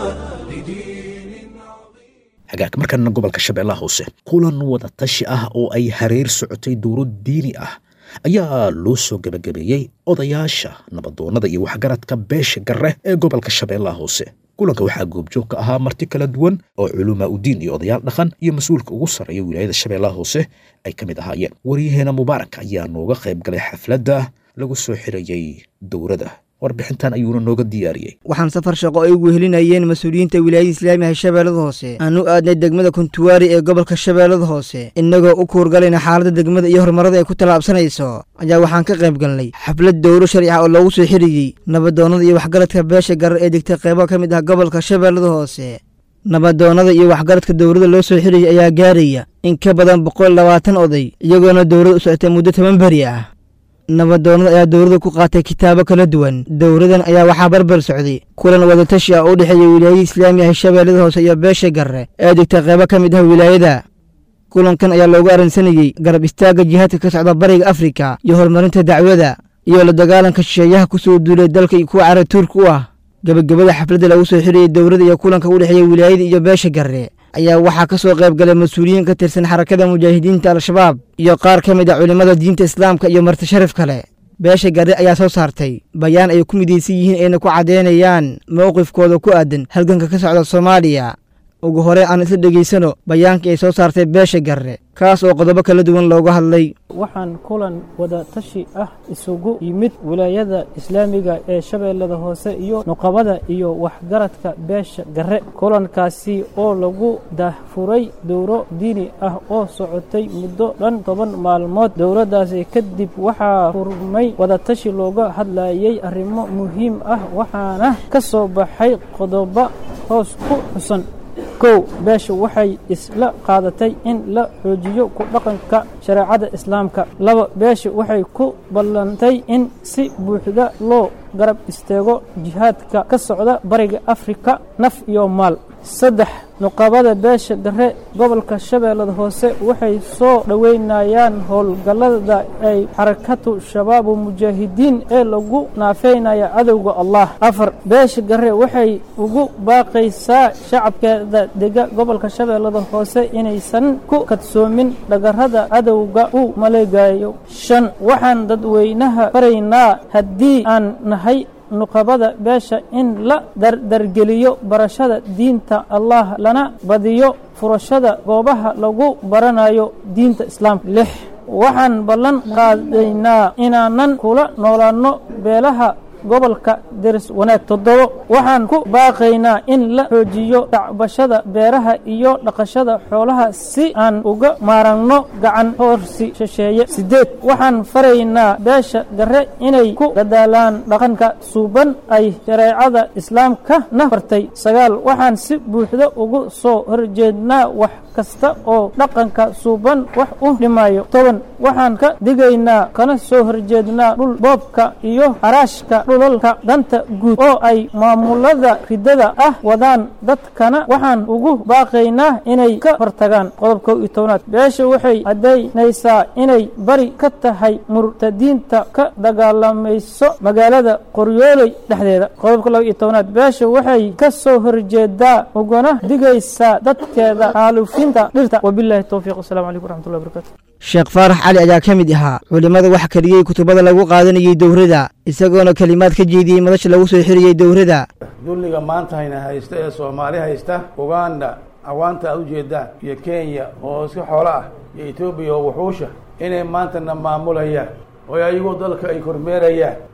hagaag markana gobolka Shabeellaha Hoose kulan wada tashi ah oo ay hareer socotay dowlad diini ah ayaa loo soo gabagabeeyay odayaasha nabadoonnada iyo waxgaradka beesha Garre ee gobolka Shabeellaha Hoose. kulanka waxaa goobjoog ka ahaa marti kala duwan oo culumaa u diin iyo odayaal dhaqan iyo mas'uulka ugu sarreeya wilaayada Shabeellaha Hoose ay ka mid ahaayeen. wariyaheena Mubaarak ayaa nooga qayb galay xafladda lagu soo xirayay dowladda. warbixintan ayuuna nooga diyaariyey. waxaan safar shaqo ay ugu helinayeen mas'uuliyiinta wilaayada islaamiga ee Shabeellaha Hoose aanu aadnay degmada Kuntuwaari ee gobolka Shabeellaha Hoose inagoo u kuurgalayna xaaladda degmada iyo horumarada ay ku talaabsanayso ayaa waxaan ka qayb galnay xaflad dowro sharci ah oo loogu soo xiriyay nabadoonnada iyo waxgaradka beesha Garre ee degta qaybo ka mid ah gobolka Shabeellaha Hoose. nabadoonnada iyo waxgaradka dowladda loo soo xiriyay ayaa gaaraya in ka badan 120 oday iyagoona dowladda u socotay muddo 10 bari ah. nabadoonnada ayaa dowladda ku qaatay kitaabo kala duwan. dowladan ayaa waxaa barbar socday kulan wada tashi ah oo u dhexeeya wilaayada islaamiga ee Shabeellaha Hoose iyo beesha Garre ee degta qaybo ka mid ah wilaayada. kulankan ayaa loogu arrinsanayay garab istaagga jihaadka ka socda bariga Afrika iyo horumarinta dacwada iyo la dagaalanka shisheeyaha ku soo duulay dalka iyo kuwa carab Turk u ah. gabagabada xafladda lagu soo xiriyay dowladda iyo kulanka u dhexeeya wilaayada iyo beesha Garre ayaa waxaa ka soo qayb galay mas'uuliyiin ka tirsan xarakada mujaahidiinta al-shabaab iyo qaar ka mid ah culimada diinta islaamka iyo marti sharaf kale. beesha Garre ayaa soo saartay bayaan ay ku midaysan yihiin ayna ku cadeynayaan mowqifkooda ku aadan halganka ka socda Soomaaliya. ugu hore aan isla dhageysano bayaankii ay soo saartay beesha Garre kaas oo qodobo kala duwan looga hadlay. waxaan kulan wada tashi ah isugu yimid wilaayada islaamiga ee Shabeellaha Hoose iyo nuqabada iyo waxgaradka beesha Garre. kulankaasi oo lagu daahfuray dowro diini ah oo socotay muddo dhan 10 maalmood. dowladdaasi kadib waxaa furmay wada tashi looga hadlayay arrimo muhiim ah waxaana ka soo baxay qodobo hoos ku xusan. kow beesha waxay isla qaadatay in la xoojiyo ku dhaqanka shariicada islaamka. laba beesha waxay ku ballantay in si buuxda loo garab istaago jihaadka ka socda bariga Afrika naf iyo maal. saddex nuqabada beesha Garre gobolka Shabeellaha Hoose waxay soo dhaweynayaan howlgallada ay xarakatu shabaab mujaahidiin ee lagu naafeynaya cadowga Allah. afar beesha Garre waxay ugu baaqaysaa shacabkeeda dega gobolka Shabeellaha Hoose inaysan ku kadsoomin dhagarada cadowga u maleegayo. shan waxaan dadweynaha faraynaa haddii aan nahay nuqabada beesha in la dardargeliyo barashada diinta Allah lana badiyo furashada goobaha lagu baranayo diinta islaamka. lix waxaan ballan qaadaynaa inaanan kula noolaano beelaha gobolka deris wanaag. toddoba waxaan ku baaqaynaa in la xoojiyo tacbashada beeraha iyo dhaqashada xoolaha si aan uga maaragno gacan hoorsi shisheeye. sideed waxaan faraynaa beesha Garre inay ku dadaalaan dhaqanka suuban ay shareecada islaamka na fartay. sagaal waxaan si buuxda ugu soo horjeednaa wax kasta oo dhaqanka suuban wax u dhimayo. toban waxaan ka digaynaa kana soo horjeednaa dhul boobka iyo haraashka dhulalka danta guud oo ay maamulada ridada ah wadaan dadkana waxaan ugu baaqaynaa inay ka hortagaan. qodobka 11 beesha waxay cadaynaysaa inay bari ka tahay murtadiinta ka dagaalamayso magaalada Qoryooley dhexdeeda. qodobka 12 beesha waxay ka soo horjeedaa uguna digaysaa dadkeeda xaalufinta dhirta. wabillahi tawfiiq. assalaamu calaykum waraxmatullahi wabarakaatuh. sheekh Faarax Cali ayaa ka mid ahaa culimada wax kaliyay kutubada lagu qaadanayay dowladda isagoona kalimaad ka jeediyay madasha lagu soo xiriyay dowladda. dulliga maanta haysta ee Soomaali haysta Uganda awaanta aad u jeedaan iyo Kenya oo iska xoolo ah iyo Ethiopia oo wuxuusha inay maanta na maamulayaan oo ayagoo dalka ay kormeerayaan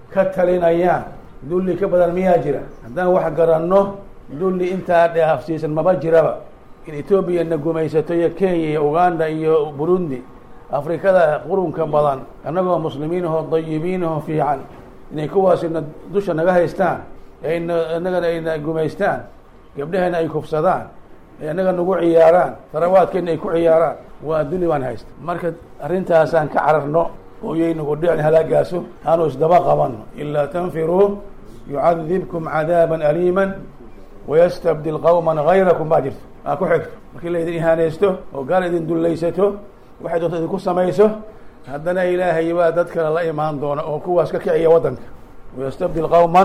ka talinayaan dulli ka badan miyaa jira? haddaan wax garanno dulli intaa dhaafsiisan maba jiraba. in etoobiya na gumaysato iyo kenya iyo uganda iyo burundi, afrikada qurunka badan, annagoo muslimiin ahoo dayibiin ahoo fiican, inay kuwaasina dusha naga haystaan, innagana ayna gumaystaan, gabdhahayna ay kufsadaan, innaga nagu ciyaaraan, sarawaadkeena ay ku ciyaaraan, waa dulli baan haysta. marka arrintaasaan ka cararno oo yaynagu dhicin halaagaaso, aanu isdaba qabanno. ilaa tanfiruu yucadibkum cadaaban aliiman wayastabdil qawman gayrakum baa jirto, aa ku xigto. markii laydin ihaanaysto oo gaal idin dullaysato, waxay doonta idinku samayso, haddana ilaahay baa dad kale la imaan doona oo kuwaas ka kiciya waddanka. wayastabdil qawman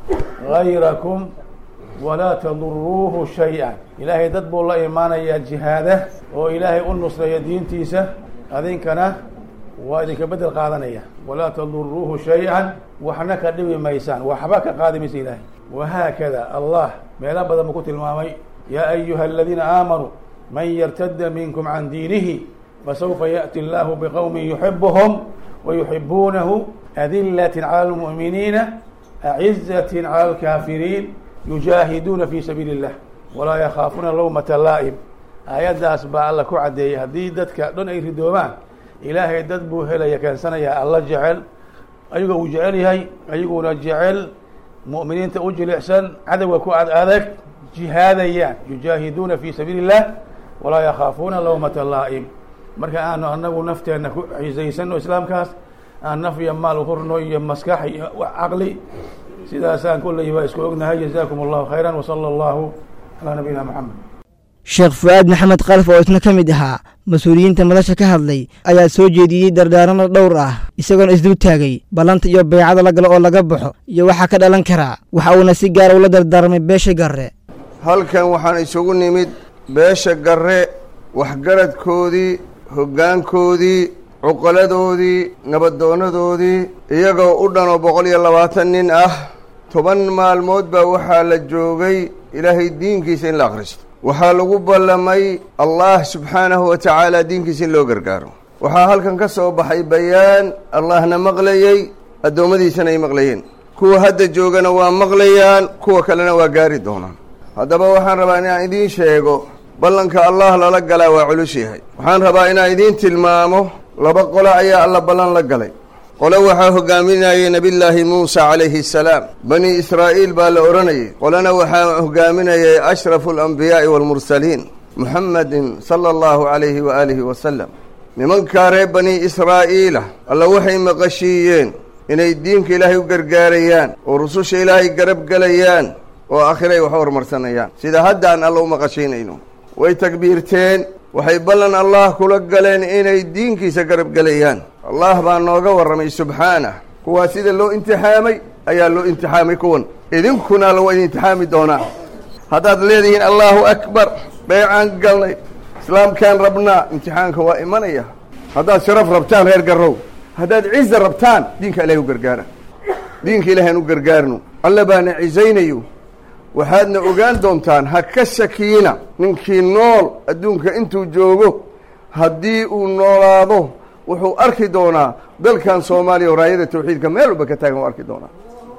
gayrakum walaa taduruuhu shay-an. ilaahay dad buu la imaanayaa jihaada oo ilaahay u nusreeya diintiisa, adinkana waa idinka bedel qaadanaya. walaa taduruuhu shay-an, waxna ka dhibi maysaan, waxba ka qaadi maysa ilaahay. wahaakada allah meelo badan buu ku tilmaamay, yaa ayuha aladiina aamanuu man yartada minkum can diinihi fasawfa yaأti allahu biqowmin yuxibuhum wayuxibuunahu adilatin cala almu'miniina acizatin cala alkaafiriin yujaahiduuna fi sabiili اllah walaa yakhaafuuna lawmata laa'im. aayaddaas baa alla ku caddeeyey, haddii dadka dhan ay ridoobaan, ilaahay dad buu helaya keensanayaa alla jecel, ayagoo uu jecel yahay, ayaguna jecel, mu'miniinta u jilicsan, cadowga ku adag, jihaadayaan, yujaahiduuna fi sabiili اllah walaa yakhaafuuna lawmata laa'im. marka aanu anagu nafteenna ku xiisaysano islaamkaas, aan naf iyo maal hurno iyo maskax iyo caqli, sidaasaan kulleyba isku ognahay. jazaakum allahu khayran wasala allahu calaa nabiyina moxamed. sheekh fu'aad maxamed kalaf oo isna ka mid ahaa mas-uuliyiinta madasha ka hadlay ayaa soo jeediyey dardaarano dhowr ah, isagoona isdul taagay ballanta iyo baycada la galo oo laga baxo iyo waxaa ka dhalan karaa. waxa uuna si gaara ula dardaarmay beesha garre. halkan waxaan isugu nimid beesha garre, waxgaradkoodii, hoggaankoodii, cuqaladoodii, nabadoonadoodii, iyagoo u dhan oo 120 nin ah. 10 maalmood baa waxaa la joogay ilaahay diinkiisa in la akhristo. waxaa lagu ballamay allah subxaanahu wa tacaala diinkiisa in loo gargaaro. waxaa halkan ka soo baxay bayaan allahna maqlayey, addoommadiisana ay maqlayeen. kuwa hadda joogana waa maqlayaan, kuwa kalena waa gaari doonaan. haddaba waxaan rabaa inaan idiin sheego, ballanka allah lala galaa waa culus yahay. waxaan rabaa inaan idiin tilmaamo 2 qolo ayaa alla ballan la galay. qole waxaa hogaaminayay nebillaahi muusa calayhi salaam, bani israa'iil baa la odhanayay. qolena waxaa hogaaminayay ashrafu alambiyaa'i waalmursaliin, muxamedin sala allahu calayhi waaalihi wasalam. nimankaa reer bani israa'iila alla waxay maqashiiyeen inay diinka ilaahay u gargaarayaan oo rususha ilaahay garab gelayaan oo aakhiray wax horumarsanayaan, sida haddaan alla u maqashiinayno. way takbiirteen, waxay ballan allah kula galeen inay diinkiisa garab gelayaan. allah baa nooga warramay subxaanah, kuwaa sida loo imtixaamay ayaa loo imtixaamay kuwan. idinkuna alla waa idin imtixaami doonaa. haddaad leedihiin allaahu akbar, beecaan galnay, islaamkaan rabnaa, imtixaanka waa imanaya. haddaad sharaf rabtaan reer garrow, haddaad ciza rabtaan, diinka ilahay u gargaara. diinka ilahay aan u gargaarno, alla baana cizaynayo. waxaadna ogaan doontaan, ha ka shakiina ninkii nool adduunka intuu joogo, haddii uu noolaado wuxuu arki doonaa dalkan soomaaliya oo raayada tawxiidka meel walba ka taagan u arki doonaa.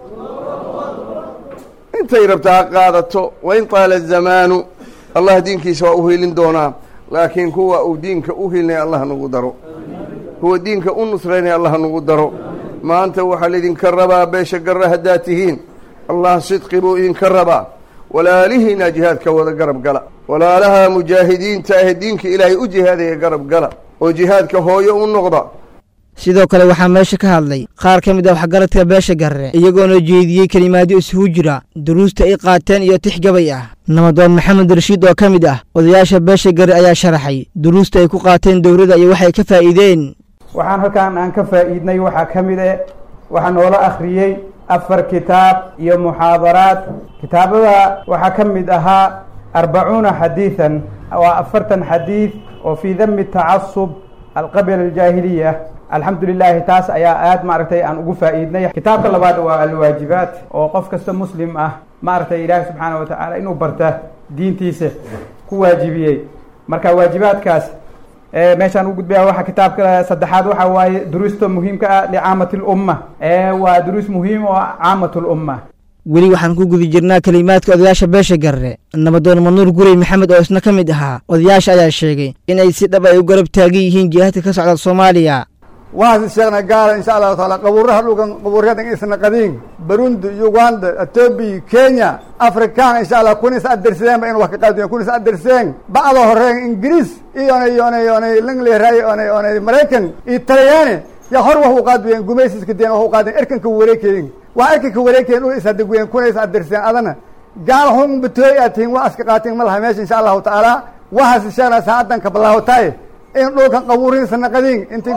intay rabta ha qaadato, wain taala zamaanu, allah diinkiisa waa u hiilin doonaa. laakiin kuwa uu diinka u hilinaya allah nagu daro, kuwa diinka u nusraynaya allah nagu daro. maanta waxaa laydinka rabaa beesha garre haddaad tihiin, allah sidqi buu idinka rabaa. walaalihiina jihaadka wada garab gala, walaalaha mujaahidiinta ah diinka ilaahay u jihaadaya garab gala oo jihaadka hooyo u noqda. sidoo kale waxaa meesha ka hadlay qaar ka mid ah waxgaradka beesha garre, iyagoona jeediyey kelimaadyo isugu jira duruusta ay qaateen iyo tix gabay ah. namadoon maxamed rashiid oo ka mid ah odayaasha beesha garre ayaa sharaxay duruusta ay ku qaateen dowladda iyo waxay ka faa'iideen. waxaan halkaan aan ka faa'iidnay waxaa ka mid ah, waxaa noola akhriyey 4 kitaab iyo muxaadaraad. kitaabada waxaa ka mid ahaa 40 xadiiثan, waa 40 xadiid oo fii dami tacasub alqabila aljaahiliya. alxamdu lilaahi, taas ayaa aad maaragtay aan ugu faa'iidnay. kitaabka labaad waa alwaajibaat, oo qof kasta muslim ah maaragtay ilaahi subxaana wa tacaala inuu barta diintiisa ku waajibiyey. marka waajibaadkaas meeshaan u gudbaya waxa kitaabka saddexaad waxa waaye duruusta muhiimka ah licaamati lumma waa duruus muhiim oo caamatu lumma weli waxaan ku guda jirnaa kelimaadka odayaasha beesha garre nabadoon manuur gurey maxamed oo isna ka mid ahaa odayaasha ayaa sheegay inay si dhab ay u garab taagan yihiin jihaadka ka socda Soomaaliya waxaan sheegnaa gaar insha Allah taala qabuuraha dhugan qabuuraha isna qadiin Burundi Uganda Ethiopia Kenya Afrika insha Allah kunis aderseen in wax ka qaadeen kunis aderseen bacda horeen Ingiriis iyo Langley iyo Mareykan iyo Talyaani ya hor wax u qaadeen gumaysiska deen wax u qaadeen erkanka wareekeen waa erkanka wareekeen oo isa dagween kunis aderseen adana gaar hon bitooyatiin waa iska qaateen malaha meesha insha Allah taala waxa sheegnaa saadan ka bilaawtay in dhulkan qabuurihiisana qadiin intii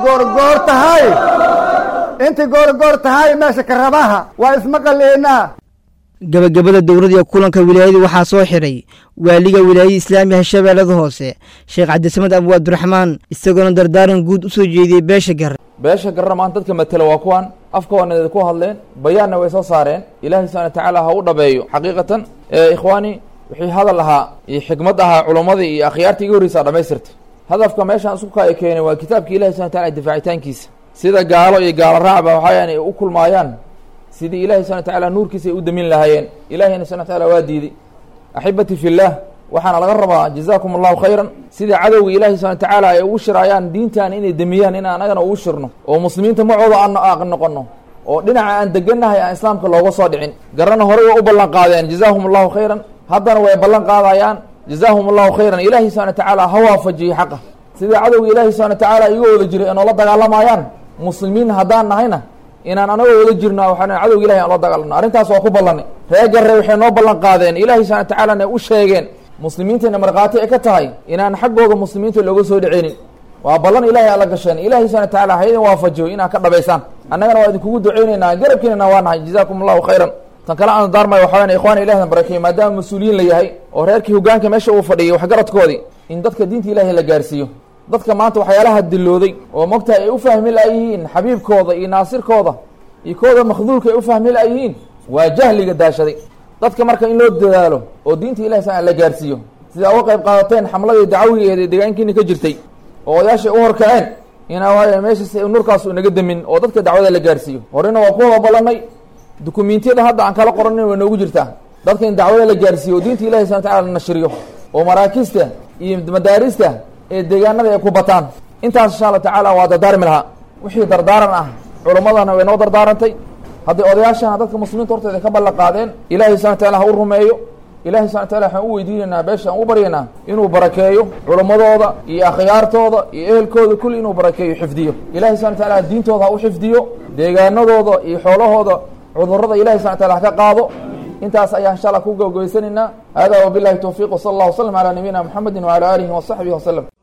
goor tahay meesha ka rabaha waa isma qaleynaa gabagabada dowladda kulanka wilaayada waxaa soo xiray waaliga wilaayada islaamiga Shabeellada Hoose Sheekh Cabdisamed Abu Abdurrahmaan isagoona dardaaran guud u soo jeediyay beesha garre maanta dadka matala waa kuwan afkoona ku hadleen bayaanna way soo saareen Ilaahay subhanahu wa ta'ala ha u dhabeeyo xaqiiqatan ikhwaani wixii hadal lahaa iyo xikmad ahaa culimadii iyo akhyaartii ugu horreysay dhamaystirtay hadafka meeshaan isku ka keenay waa kitaabka Ilaahay subhanahu wa ta'ala difaacitaankiisa sida gaalo iyo gaalo raacba waxay u kulmaayaan sidii Ilaahay subhanahu wa ta'ala nuurkiisa ay u damin lahaayeen Ilaahay subhanahu wa ta'ala waa diiday ahibati fillah waxaana laga rabaa jazaakumullahu khayran sidii cadowga Ilaahay subhanahu wa ta'ala ay ugu shirayaan diintan inay damiyaan in anagana ugu shirno oo muslimiinta macooda aan noqono oo dhinaca aan deganahay aan islaamka looga soo dhicin garana hore u ballan qaadeen jazakumullahu khayran haddana way ballan qaadayaan jazakumullahu khayran Ilaahay subhanahu wa ta'ala hawaafajiyo xaqa sidii cadowga Ilaahay subhanahu wa ta'ala iyaga wada jiray inoo la dagaalamayaan muslimiin haddaan nahayna inaan anaga wada jirnaa waxaan cadowga Ilaahay aan la dagaalano arrintaas waa ku ballanay reer garre waxay noo ballan qaadeen Ilaahay subhanahu wa ta'ala u sheegeen muslimiinta marqaati ay ka tahay inaan xaqooda muslimiinta looga soo dhicinin waa ballan Ilaahay alla gasheen Ilaahay subhanahu wa ta'ala hay'in waafajiyo inaan ka dhabaysaan annagana waa idinku duceynaynaa garabkiina waa nahay jazaakumullahu khayran tan kala aan daarmay waxaan ikhwaan Ilaahay barakeeyo maadaama mas'uuliyiin la yahay oo reerkii hoggaanka meesha uu fadhiyay wax garadkoodii in dadka diinta Ilaahay la gaarsiiyo dadka maanta waxyaalaha dilooday oo mogta ay u fahmi laayihiin xabiibkooda iyo naasirkooda iyo kooda makhduulka ay u fahmi laayihiin waa jahliga daashaday dadka marka in loo dadaalo oo diinta Ilaahay subhanahu la gaarsiiyo sida uga qayb qaadateen xamladii dacwigeeda deegaankiina ka jirtay oo odayaasha u horkaceen inaa meesha nurkaas uu naga damin oo dadka dacwada la gaarsiiyo horena waa ku ballanay dukumiintiyada hadda aan kala qoranin way noogu jirtaa dadka in dacwada la gaarsiiyo diinta Ilaahay subhanahu wa ta'ala la nashriyo oo maraakista iyo madaarista ee deegaanada ay ku bataan intaas insha Allah ta'ala waa dardaarmi lahaa wixii dardaaran ah culimadana way noo dardaarantay haddii odayaashana dadka muslimiinta hortooda ka ballan qaadeen Ilaahay subhanahu wa ta'ala ha u rumeeyo Ilaahay subhanahu wa ta'ala waxaan u weydiinaynaa beeshaan u baryaynaa inuu barakeeyo culimadooda iyo akhyaartooda iyo ehelkooda kulli inuu barakeeyo xifdiyo Ilaahay subhanahu wa ta'ala diintooda ha u xifdiyo deegaanadooda iyo xoolahooda cudurrada Ilaahay subhanahu wa ta'ala ka qaado intaas ayaa insha Allah ku gowgowsanina hada wa billahi tawfiq wa sallallahu alayhi wa sallam ala nabiyina muhammadin wa ala alihi wa sahbihi wa sallam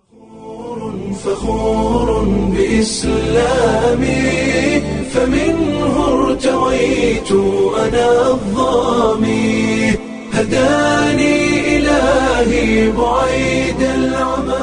فخور بإسلامي فمنه ارتويت أنا الظامي هداني إلهي بعيد العمى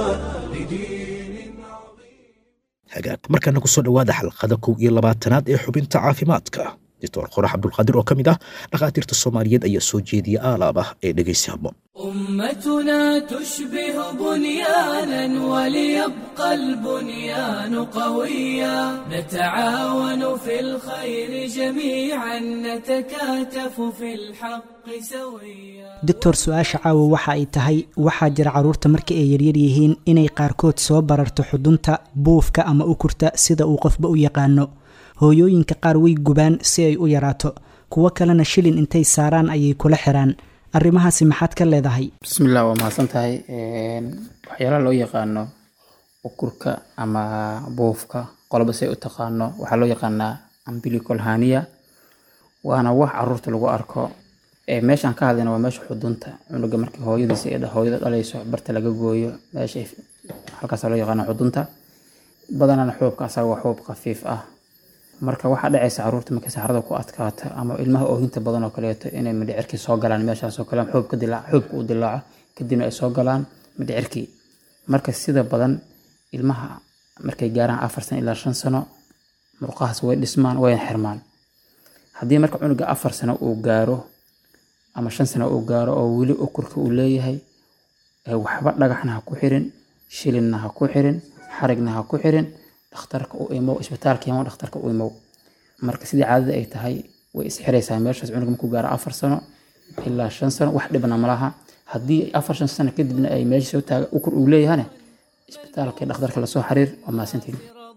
hagaag markaana ku soo dhawaada xalqada 21aad ee xubinta caafimaadka Dr. Qorax Abdulqaadir oo kamid ah dhaqaatiirta Soomaaliyeed ayaa soo jeediya alaaba ee dhageysiimo أمتنا تشبه بنيانا وليبقى البنيان قويا نتعاون في الخير جميعا نتكاتف في الحق سويا دكتور su-aasha caawa waxa ay tahay waxaa jira caruurta marka ay yaryar yihiin inay qaarkood soo bararto xudunta buufka ama ukurta sida uu qofba u yaqaano hooyooyinka qaar way gubaan si ay u yaraato kuwa kalena shilin intay saaraan ayay kula xiraan arrimahaasi maxaad ka leedahay bismillaah waa mahadsan tahay waxyaalaha loo yaqaano ukurka ama buufka qolba say u taqaano waxaa loo yaqaanaa umbilical hernia waana wax caruurta lagu arko meeshaan ka hadlayna waa meesha xudunta cunuga markii hooyadiisa ee hooyada dhalayso barta laga gooyo meesha halkaas loo yaqaano xudunta badanana xuubka asaga waa xuub khafiif ah marka waxa dhacaysa caruurta markay saxarada ku adkaato ama ilmaha oohinta badan oo kaleeto inay mindhicirkii soo galaan meeshaas oo kale xuubka u dilaaco kadibna ay soo galaan mindhicirkii marka sida badan ilmaha markay gaaraan 4 sano ilaa 5 sano murqahaas way dhismaan way xirmaan haddii marka cunuga 4 sano uu gaaro ama 5 sano uu gaaro oo weli ukurka uu leeyahay waxba dhagaxna ha ku xirin shilinna ha ku xirin xarigna ha ku xirin dhakhtarka u imow isbitaalka imo dhakhtarka u imow marka sidii caadada ay tahay way isxiraysaa meeshaas cunuga markuu gaaro 4 sano ilaa 5 sano wax dhibna ma laha haddii 4-5 sano kadibna ay meesha soo taaga ukur uu leeyahane isbitaalka dhakhtarka la soo xiriir waa maasantiin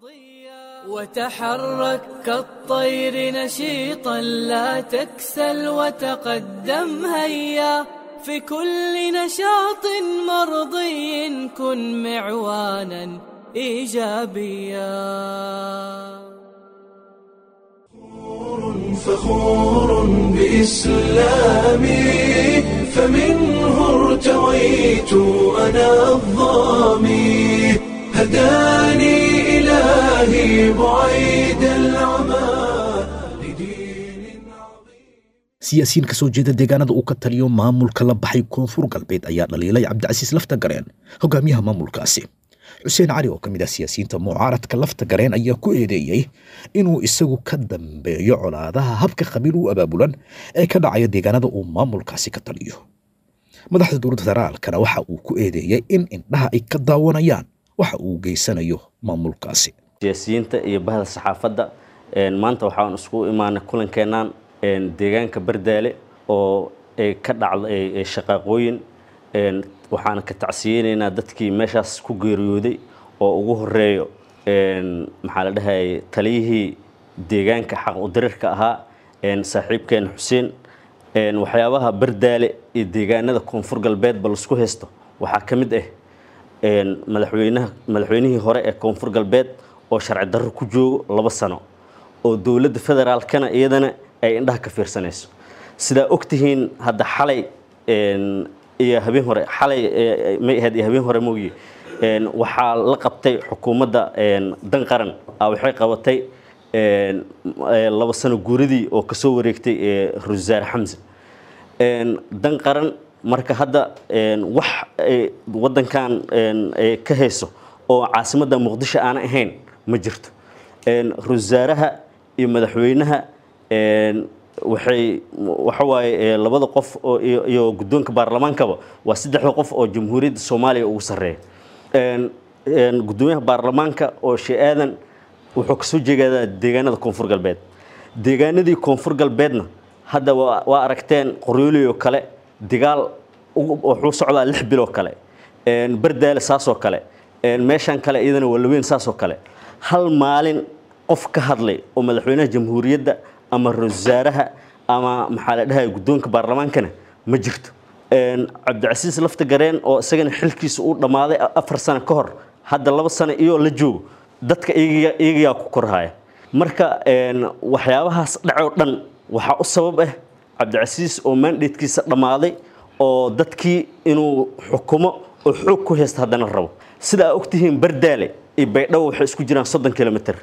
وتحرك كالطير نشيطا لا تكسل وتقدم هيا في كل نشاط مرضي كن معوانا إيجابيا فخور بإسلامي فمنه ارتويت أنا الظامي هداني إلهي بعيد العمى siyaasiyiin kasoo jeeda deegaanada uu ka taliyo maamulka la baxay koonfur galbeed ayaa dhaliilay cabdicasiis laftagareen hogaamiyaha maamulkaasi xuseen cali oo ka mid ah siyaasiyiinta mucaaradka laftagareen ayaa ku eedeeyey inuu isagu ka dambeeyo colaadaha habka qabiil u abaabulan ee ka dhacaya deegaanada uu maamulkaasi ka taliyo madaxda dowladda federaalkana waxa uu ku eedeeyey in indhaha ay ka daawanayaan waxa uu geysanayo maamulkaasi siyaasiyiinta iyo bahda saxaafadda maanta waxaan isku imaanay kulankeenan deegaanka Bardaale oo ka dhacday shaqaqooyin waxaan ka tacsiyeenaynaa dadkii meeshaas ku geeriyooday oo ugu horeeyo maxaa la dhahay taliyihii deegaanka xaq u dirirka ahaa saaxiibkeen Xuseen waxyaabaha Bardaale iyo deegaanada koonfur galbeed bal isku haysto waxaa ka mid ah madaxweynihii hore ee koonfur galbeed oo sharci darro ku joogo 2 sano oo dowladda federaalkana iyadana ay indhaha ka fiirsanayso sidaa ogtihiin hadda xalay iyo habeen hore xalay may ahayd iyo habeen hore mooyee waxaa la qabtay xukuumadda dan qaran waxay qabatay 2 sano guuridii oo ka soo wareegtay Rasaar Xamse dan qaran marka hadda wax wadankan ka hayso oo caasimadda Muqdisho aan ahayn ma jirto rasaaraha iyo madaxweynaha waxa waaye labada qof oo iyo guddoonka baarlamaankaba waa 3 qof oo jamhuuriyadda Soomaaliya ugu sareeya gudoomiyaha baarlamaanka oo Sheeaadan wuxuu ka soo jeedaa deegaanada koonfur galbeed deegaanadii koonfur galbeedna hadda waa aragteen qoryooliyo kale dagaal wuxuu socdaa 6 bilo kale Bardaale saasoo kale meeshan kale iyadana walaweyn saasoo kale hal maalin qof ka hadlay oo madaxweynaha jamhuuriyadda ama rasaaraha ama maxaa la dhahay guddoonka baarlamaankana ma jirto cabdicasiis laftagareen oo isagana xilkiisa uu dhamaaday 4 sano ka hor hadda 2 sano iyo la joogo dadka iyaga ku korhaya marka waxyaabahaas dhaco dhan waxa u sabab ah cabdicasiis oo mandatekiisa dhamaaday oo dadkii inuu xukumo oo xoog ku haysto haddana rabo sida ogtihiin Bardaale iyo Baydhabo waxay isku jiraan 30 kilomitir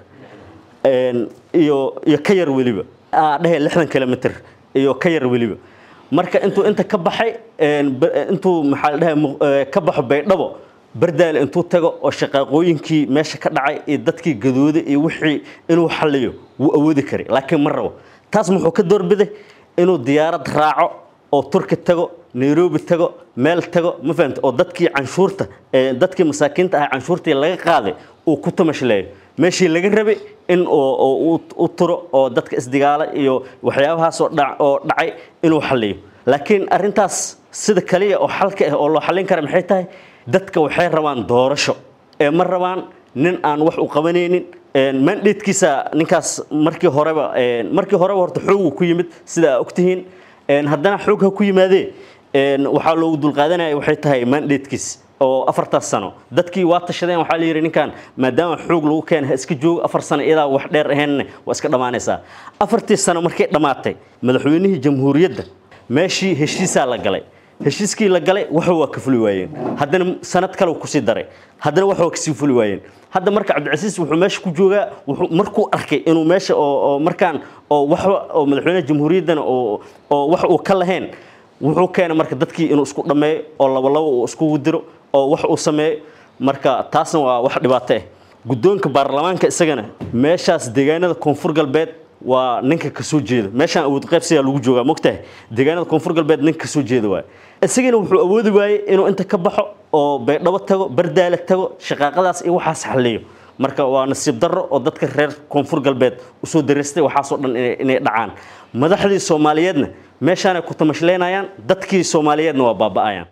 iyo ka yar waliba dhahay 60 kilomitir iyo ka yar waliba marka inta ka baxay intuu maxaa la dhahay ka baxo Baydhabo Bardaale intuu tago oo shaqaqooyinkii meesha ka dhacay ee dadkii gadooday iyo wixii inuu xalliyo wuu awoodi karay laakiin ma rabo taas muxuu ka doorbiday inuu diyaarad raaco oo Turki tago Nairobi tago meel tago ma fahamta oo dadkii canshuurta dadkii masaakiinta ah canshuurtii laga qaaday uu ku tamashlayo meeshii laga rabay in oo turo oo dadka isdigaala iyo waxyaabahaas oo dhacay inuu xalliyo laakiin arintaas sida kaliya oo xalka ah oo loo xallin karo maxay tahay dadka waxay rabaan doorasho ma rabaan nin aan wax u qabanaynin mandatekiisa ninkaas markii horeba horta xoog ku yimid sida ogtihiin haddana xoog ha ku yimaadee waxaa loogu dulqaadanaya waxay tahay mandatekiis oo 4 sano dadkii waa tashadeen waxa la yiri ninkan maadaama xoog lagu keenay iska joog 4 sano iyada wax dheer ahayn waa iska dhamaanaysa 4 sano markay dhamaatay madaxweynihii jamhuuriyadda meeshii heshiisa la galay heshiiskii la galay waxa waa ka fuli waayeen haddana sanad kale ku sii daray haddana waxa ka sii fuli waayeen hadda marka cabdicasiis wuxuu meesha ku joogaa markuu arkay inuu meesha oo markaan oo wax oo madaxweynaha jamhuuriyadda oo wax uu ka lahayn wuxuu keenay marka dadkii inuu isku dhameeyo oo laba uu isku diro oo wax uu sameeyo marka taasna waa wax dhibaato ah guddoonka baarlamaanka isagana meeshaas deegaanada koonfur galbeed waa ninka ka soo jeeda meeshan awood qaybsiga lagu joogaa mogtahay deegaanada koonfur galbeed ninka ka soo jeeda waa isagana wuxuu awoodi waayey inuu inta ka baxo oo baydhabo tago bardaala tago shaqaaqadaas iyo waxaas xalliyo marka waa nasiib darro oo dadka reer koonfur galbeed u soo dareystay waxaasoo dhan inay dhacaan madaxdii Soomaaliyeedna meeshaan ay ku tamashleynayaan dadkii Soomaaliyeedna waa baaba'ayaan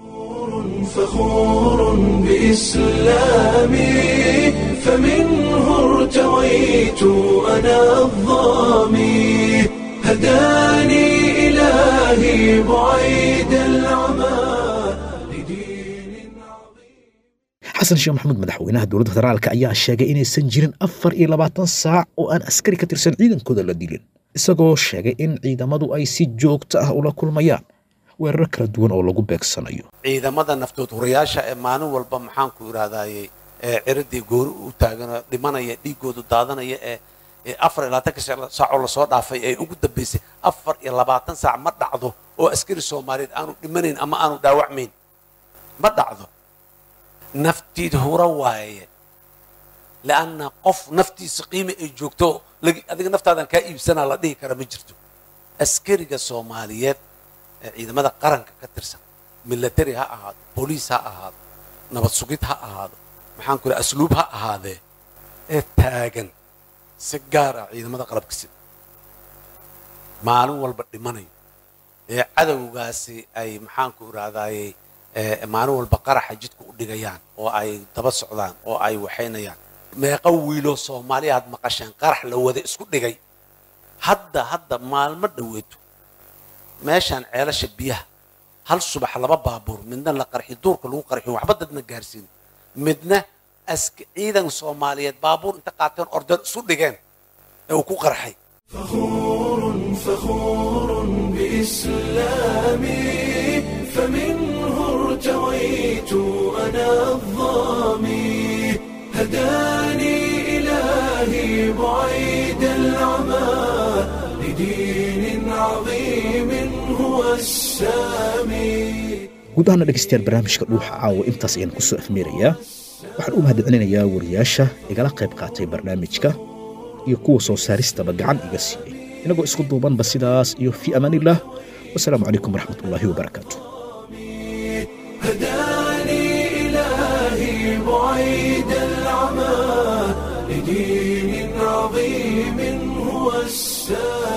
فخور بإسلامي فمنه ارتويت أنا الظامي هداني إلهي بعيد العمى xasan sheekh maxamuud madaxweynaha dowladda federaalka ayaa sheegay inaysan jirin 24 saac oo aan askari ka tirsan ciidankooda la dilin isagoo sheegay in ciidamadu ay si joogto ah ula kulmayaan weerar kala duwan oo lagu beegsanayo ciidamada naftood hurayaasha ee maalin walba maxaan ku iraahdaayay ciridii goor u taagan dhimanaya dhiigoodu daadanaya ee 24 saac oo la soo dhaafay ay ugu dambeysay 24 saac ma dhacdo oo askari Soomaaliyeed aanu dhimanayn ama aanu dhaawacmayn ma dhacdo نفتي هرواية لأن قف نفتي سقيمة الجوكتو هذيك نفط هذا كائب سنة الله ده كرم جرتو أسكري الصوماليات إذا ماذا قرن كترسم ملتري ها هذا بوليس ها هذا نبض سقيت ها هذا محن كل أسلوب ها هذا التاجن سجارة إذا ماذا قلب كسر معلوم والبدي مني عدو قاسي أي محن كل هذا maalin walba qaraxa jidku u dhigayaan oo ay daba socdaan oo ay waxaynayaan meeqa wiilo Soomaaliyeed maqasheen qarax la wada isku dhigay hadda maalmo dhaweeto meeshan ceelasha biyaha hal subax laba baabuur midna la qarxi duurka lagu qarxi waxba dadna gaarsiin midna ciidan Soomaaliyeed baabuur inta qaateen ordan isu dhigeen ee uu ku qarxay فخور بإسلامي فمنه ارتويت أنا الظامي هداني إلهي بعيد العمى لدين عظيم هو السامي guud ahaan dhegeystayaal barnaamijka dhuuxa caawa intaas ayaan ku soo afmeerayaa waxaan u mahadcelinayaa wariyaasha igala qayb qaatay barnaamijka iyo kuwa soo saaristaba gacan iga siiyey inagoo isku duubanba sidaas iyo fi amaanillah wasalaamu calaykum waraxmatullaahi wabarakaatu هداني إلهي بعيد العمى لدين عظيم هو السامي